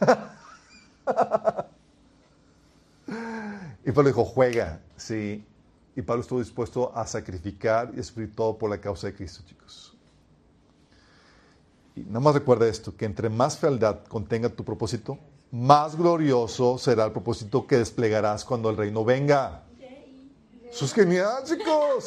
Y Pablo dijo, juega, sí. Y Pablo estuvo dispuesto a sacrificar y a sufrir todo por la causa de Cristo, chicos. Y nada más recuerda esto, que entre más fealdad contenga tu propósito, más glorioso será el propósito que desplegarás cuando el reino venga. Eso es genial, chicos.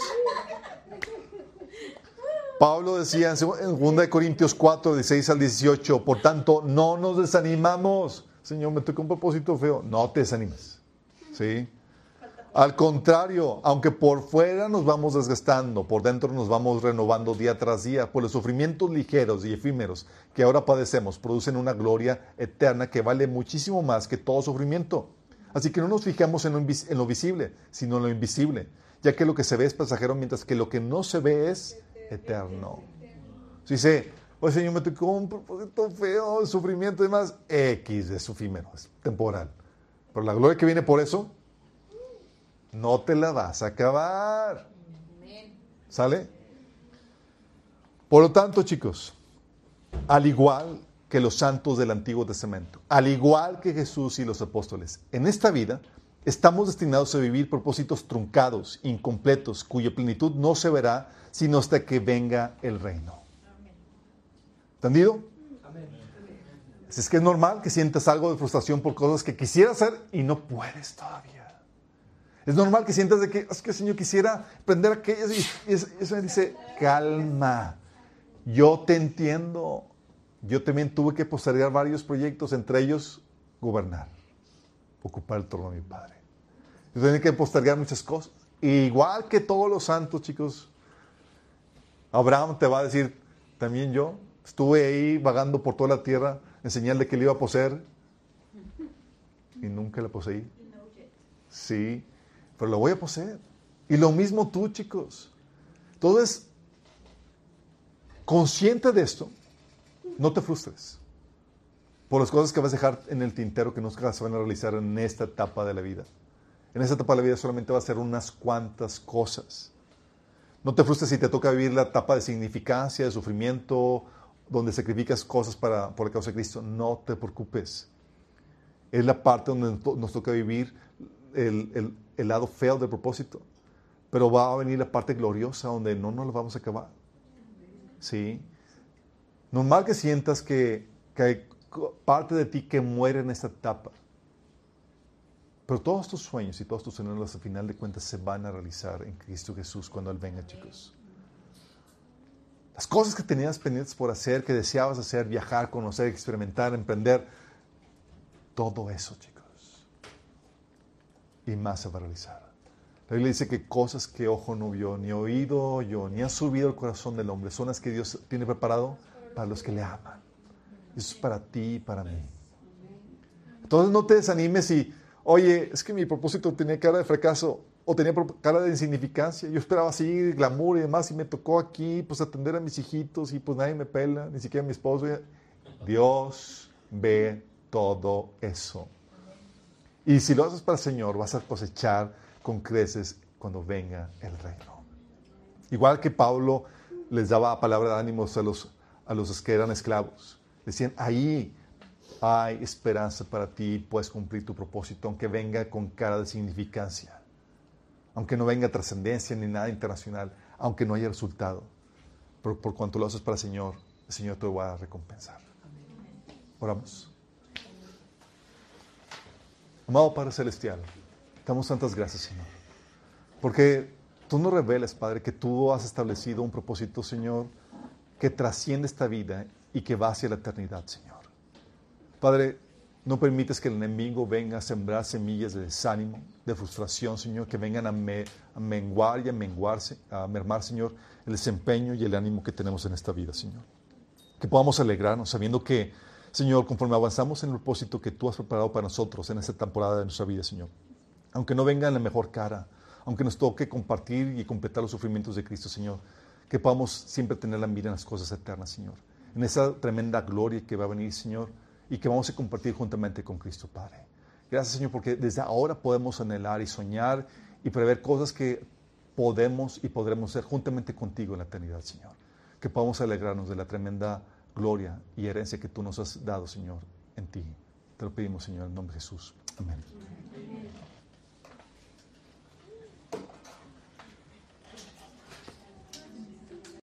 Pablo decía en 2 Corintios 4, 16 al 18, por tanto, no nos desanimamos. Señor, me tocó un propósito feo. No te desanimes. ¿Sí? Al contrario, aunque por fuera nos vamos desgastando, por dentro nos vamos renovando día tras día, pues los sufrimientos ligeros y efímeros que ahora padecemos producen una gloria eterna que vale muchísimo más que todo sufrimiento. Así que no nos fijamos en lo visible, sino en lo invisible, ya que lo que se ve es pasajero, mientras que lo que no se ve es eterno. Si dice, oye Señor, me tocó un propósito feo, el sufrimiento y demás, X es efímero, es temporal. Pero la gloria que viene por eso, no te la vas a acabar. ¿Sale? Por lo tanto, chicos, al igual que los santos del Antiguo Testamento, al igual que Jesús y los apóstoles, en esta vida estamos destinados a vivir propósitos truncados, incompletos, cuya plenitud no se verá sino hasta que venga el reino. ¿Entendido? Así es que es normal que sientas algo de frustración por cosas que quisieras hacer y no puedes todavía. Es normal que sientas de que, es que Señor quisiera aprender aquellas y eso me dice, calma, yo te entiendo. Yo también tuve que postergar varios proyectos, entre ellos gobernar, ocupar el trono de mi Padre. Yo tenía que postergar muchas cosas. Igual que todos los santos, chicos, Abraham te va a decir, también yo estuve ahí vagando por toda la tierra en señal de que le iba a poseer y nunca la poseí. Sí, pero lo voy a poseer. Y lo mismo tú, chicos. Entonces, consciente de esto, no te frustres por las cosas que vas a dejar en el tintero que nunca se van a realizar en esta etapa de la vida. En esta etapa de la vida solamente va a ser unas cuantas cosas. No te frustres si te toca vivir la etapa de significancia, de sufrimiento, donde sacrificas cosas por la causa de Cristo. No te preocupes. Es la parte donde nos toca vivir el lado feo del propósito. Pero va a venir la parte gloriosa donde no nos lo vamos a acabar. ¿Sí? Normal que sientas que hay parte de ti que muere en esta etapa. Pero todos tus sueños y todos tus anhelos al final de cuentas se van a realizar en Cristo Jesús cuando Él venga, chicos. Las cosas que tenías pendientes por hacer, que deseabas hacer, viajar, conocer, experimentar, emprender, todo eso, chicos. Y más se va a realizar. La Biblia dice que cosas que ojo no vio, ni oído oyó, ni ha subido al corazón del hombre, son las que Dios tiene preparado para los que le aman. Eso es para ti y para mí. Entonces no te desanimes y, oye, es que mi propósito tenía cara de fracaso o tenía cara de insignificancia. Yo esperaba así, glamour y demás, y me tocó aquí pues atender a mis hijitos y pues nadie me pela, ni siquiera mi esposo. Dios ve todo eso. Y si lo haces para el Señor, vas a cosechar con creces cuando venga el reino. Igual que Pablo les daba palabra de ánimos a los que eran esclavos. Decían, ahí hay esperanza para ti, puedes cumplir tu propósito, aunque venga con cara de significancia, aunque no venga trascendencia ni nada internacional, aunque no haya resultado. Pero por cuanto lo haces para el Señor te va a recompensar. Oramos. Amado Padre Celestial, te damos tantas gracias, Señor, porque tú nos revelas, Padre, que tú has establecido un propósito, Señor, que trasciende esta vida y que va hacia la eternidad, Señor. Padre, no permites que el enemigo venga a sembrar semillas de desánimo, de frustración, Señor, que vengan a menguar y a mermar, Señor, el desempeño y el ánimo que tenemos en esta vida, Señor. Que podamos alegrarnos sabiendo que, Señor, conforme avanzamos en el propósito que tú has preparado para nosotros en esta temporada de nuestra vida, Señor, aunque no venga en la mejor cara, aunque nos toque compartir y completar los sufrimientos de Cristo, Señor, que podamos siempre tener la mira en las cosas eternas, Señor, en esa tremenda gloria que va a venir, Señor, y que vamos a compartir juntamente con Cristo, Padre. Gracias, Señor, porque desde ahora podemos anhelar y soñar y prever cosas que podemos y podremos ser juntamente contigo en la eternidad, Señor. Que podamos alegrarnos de la tremenda gloria y herencia que tú nos has dado, Señor, en ti. Te lo pedimos, Señor, en nombre de Jesús. Amén.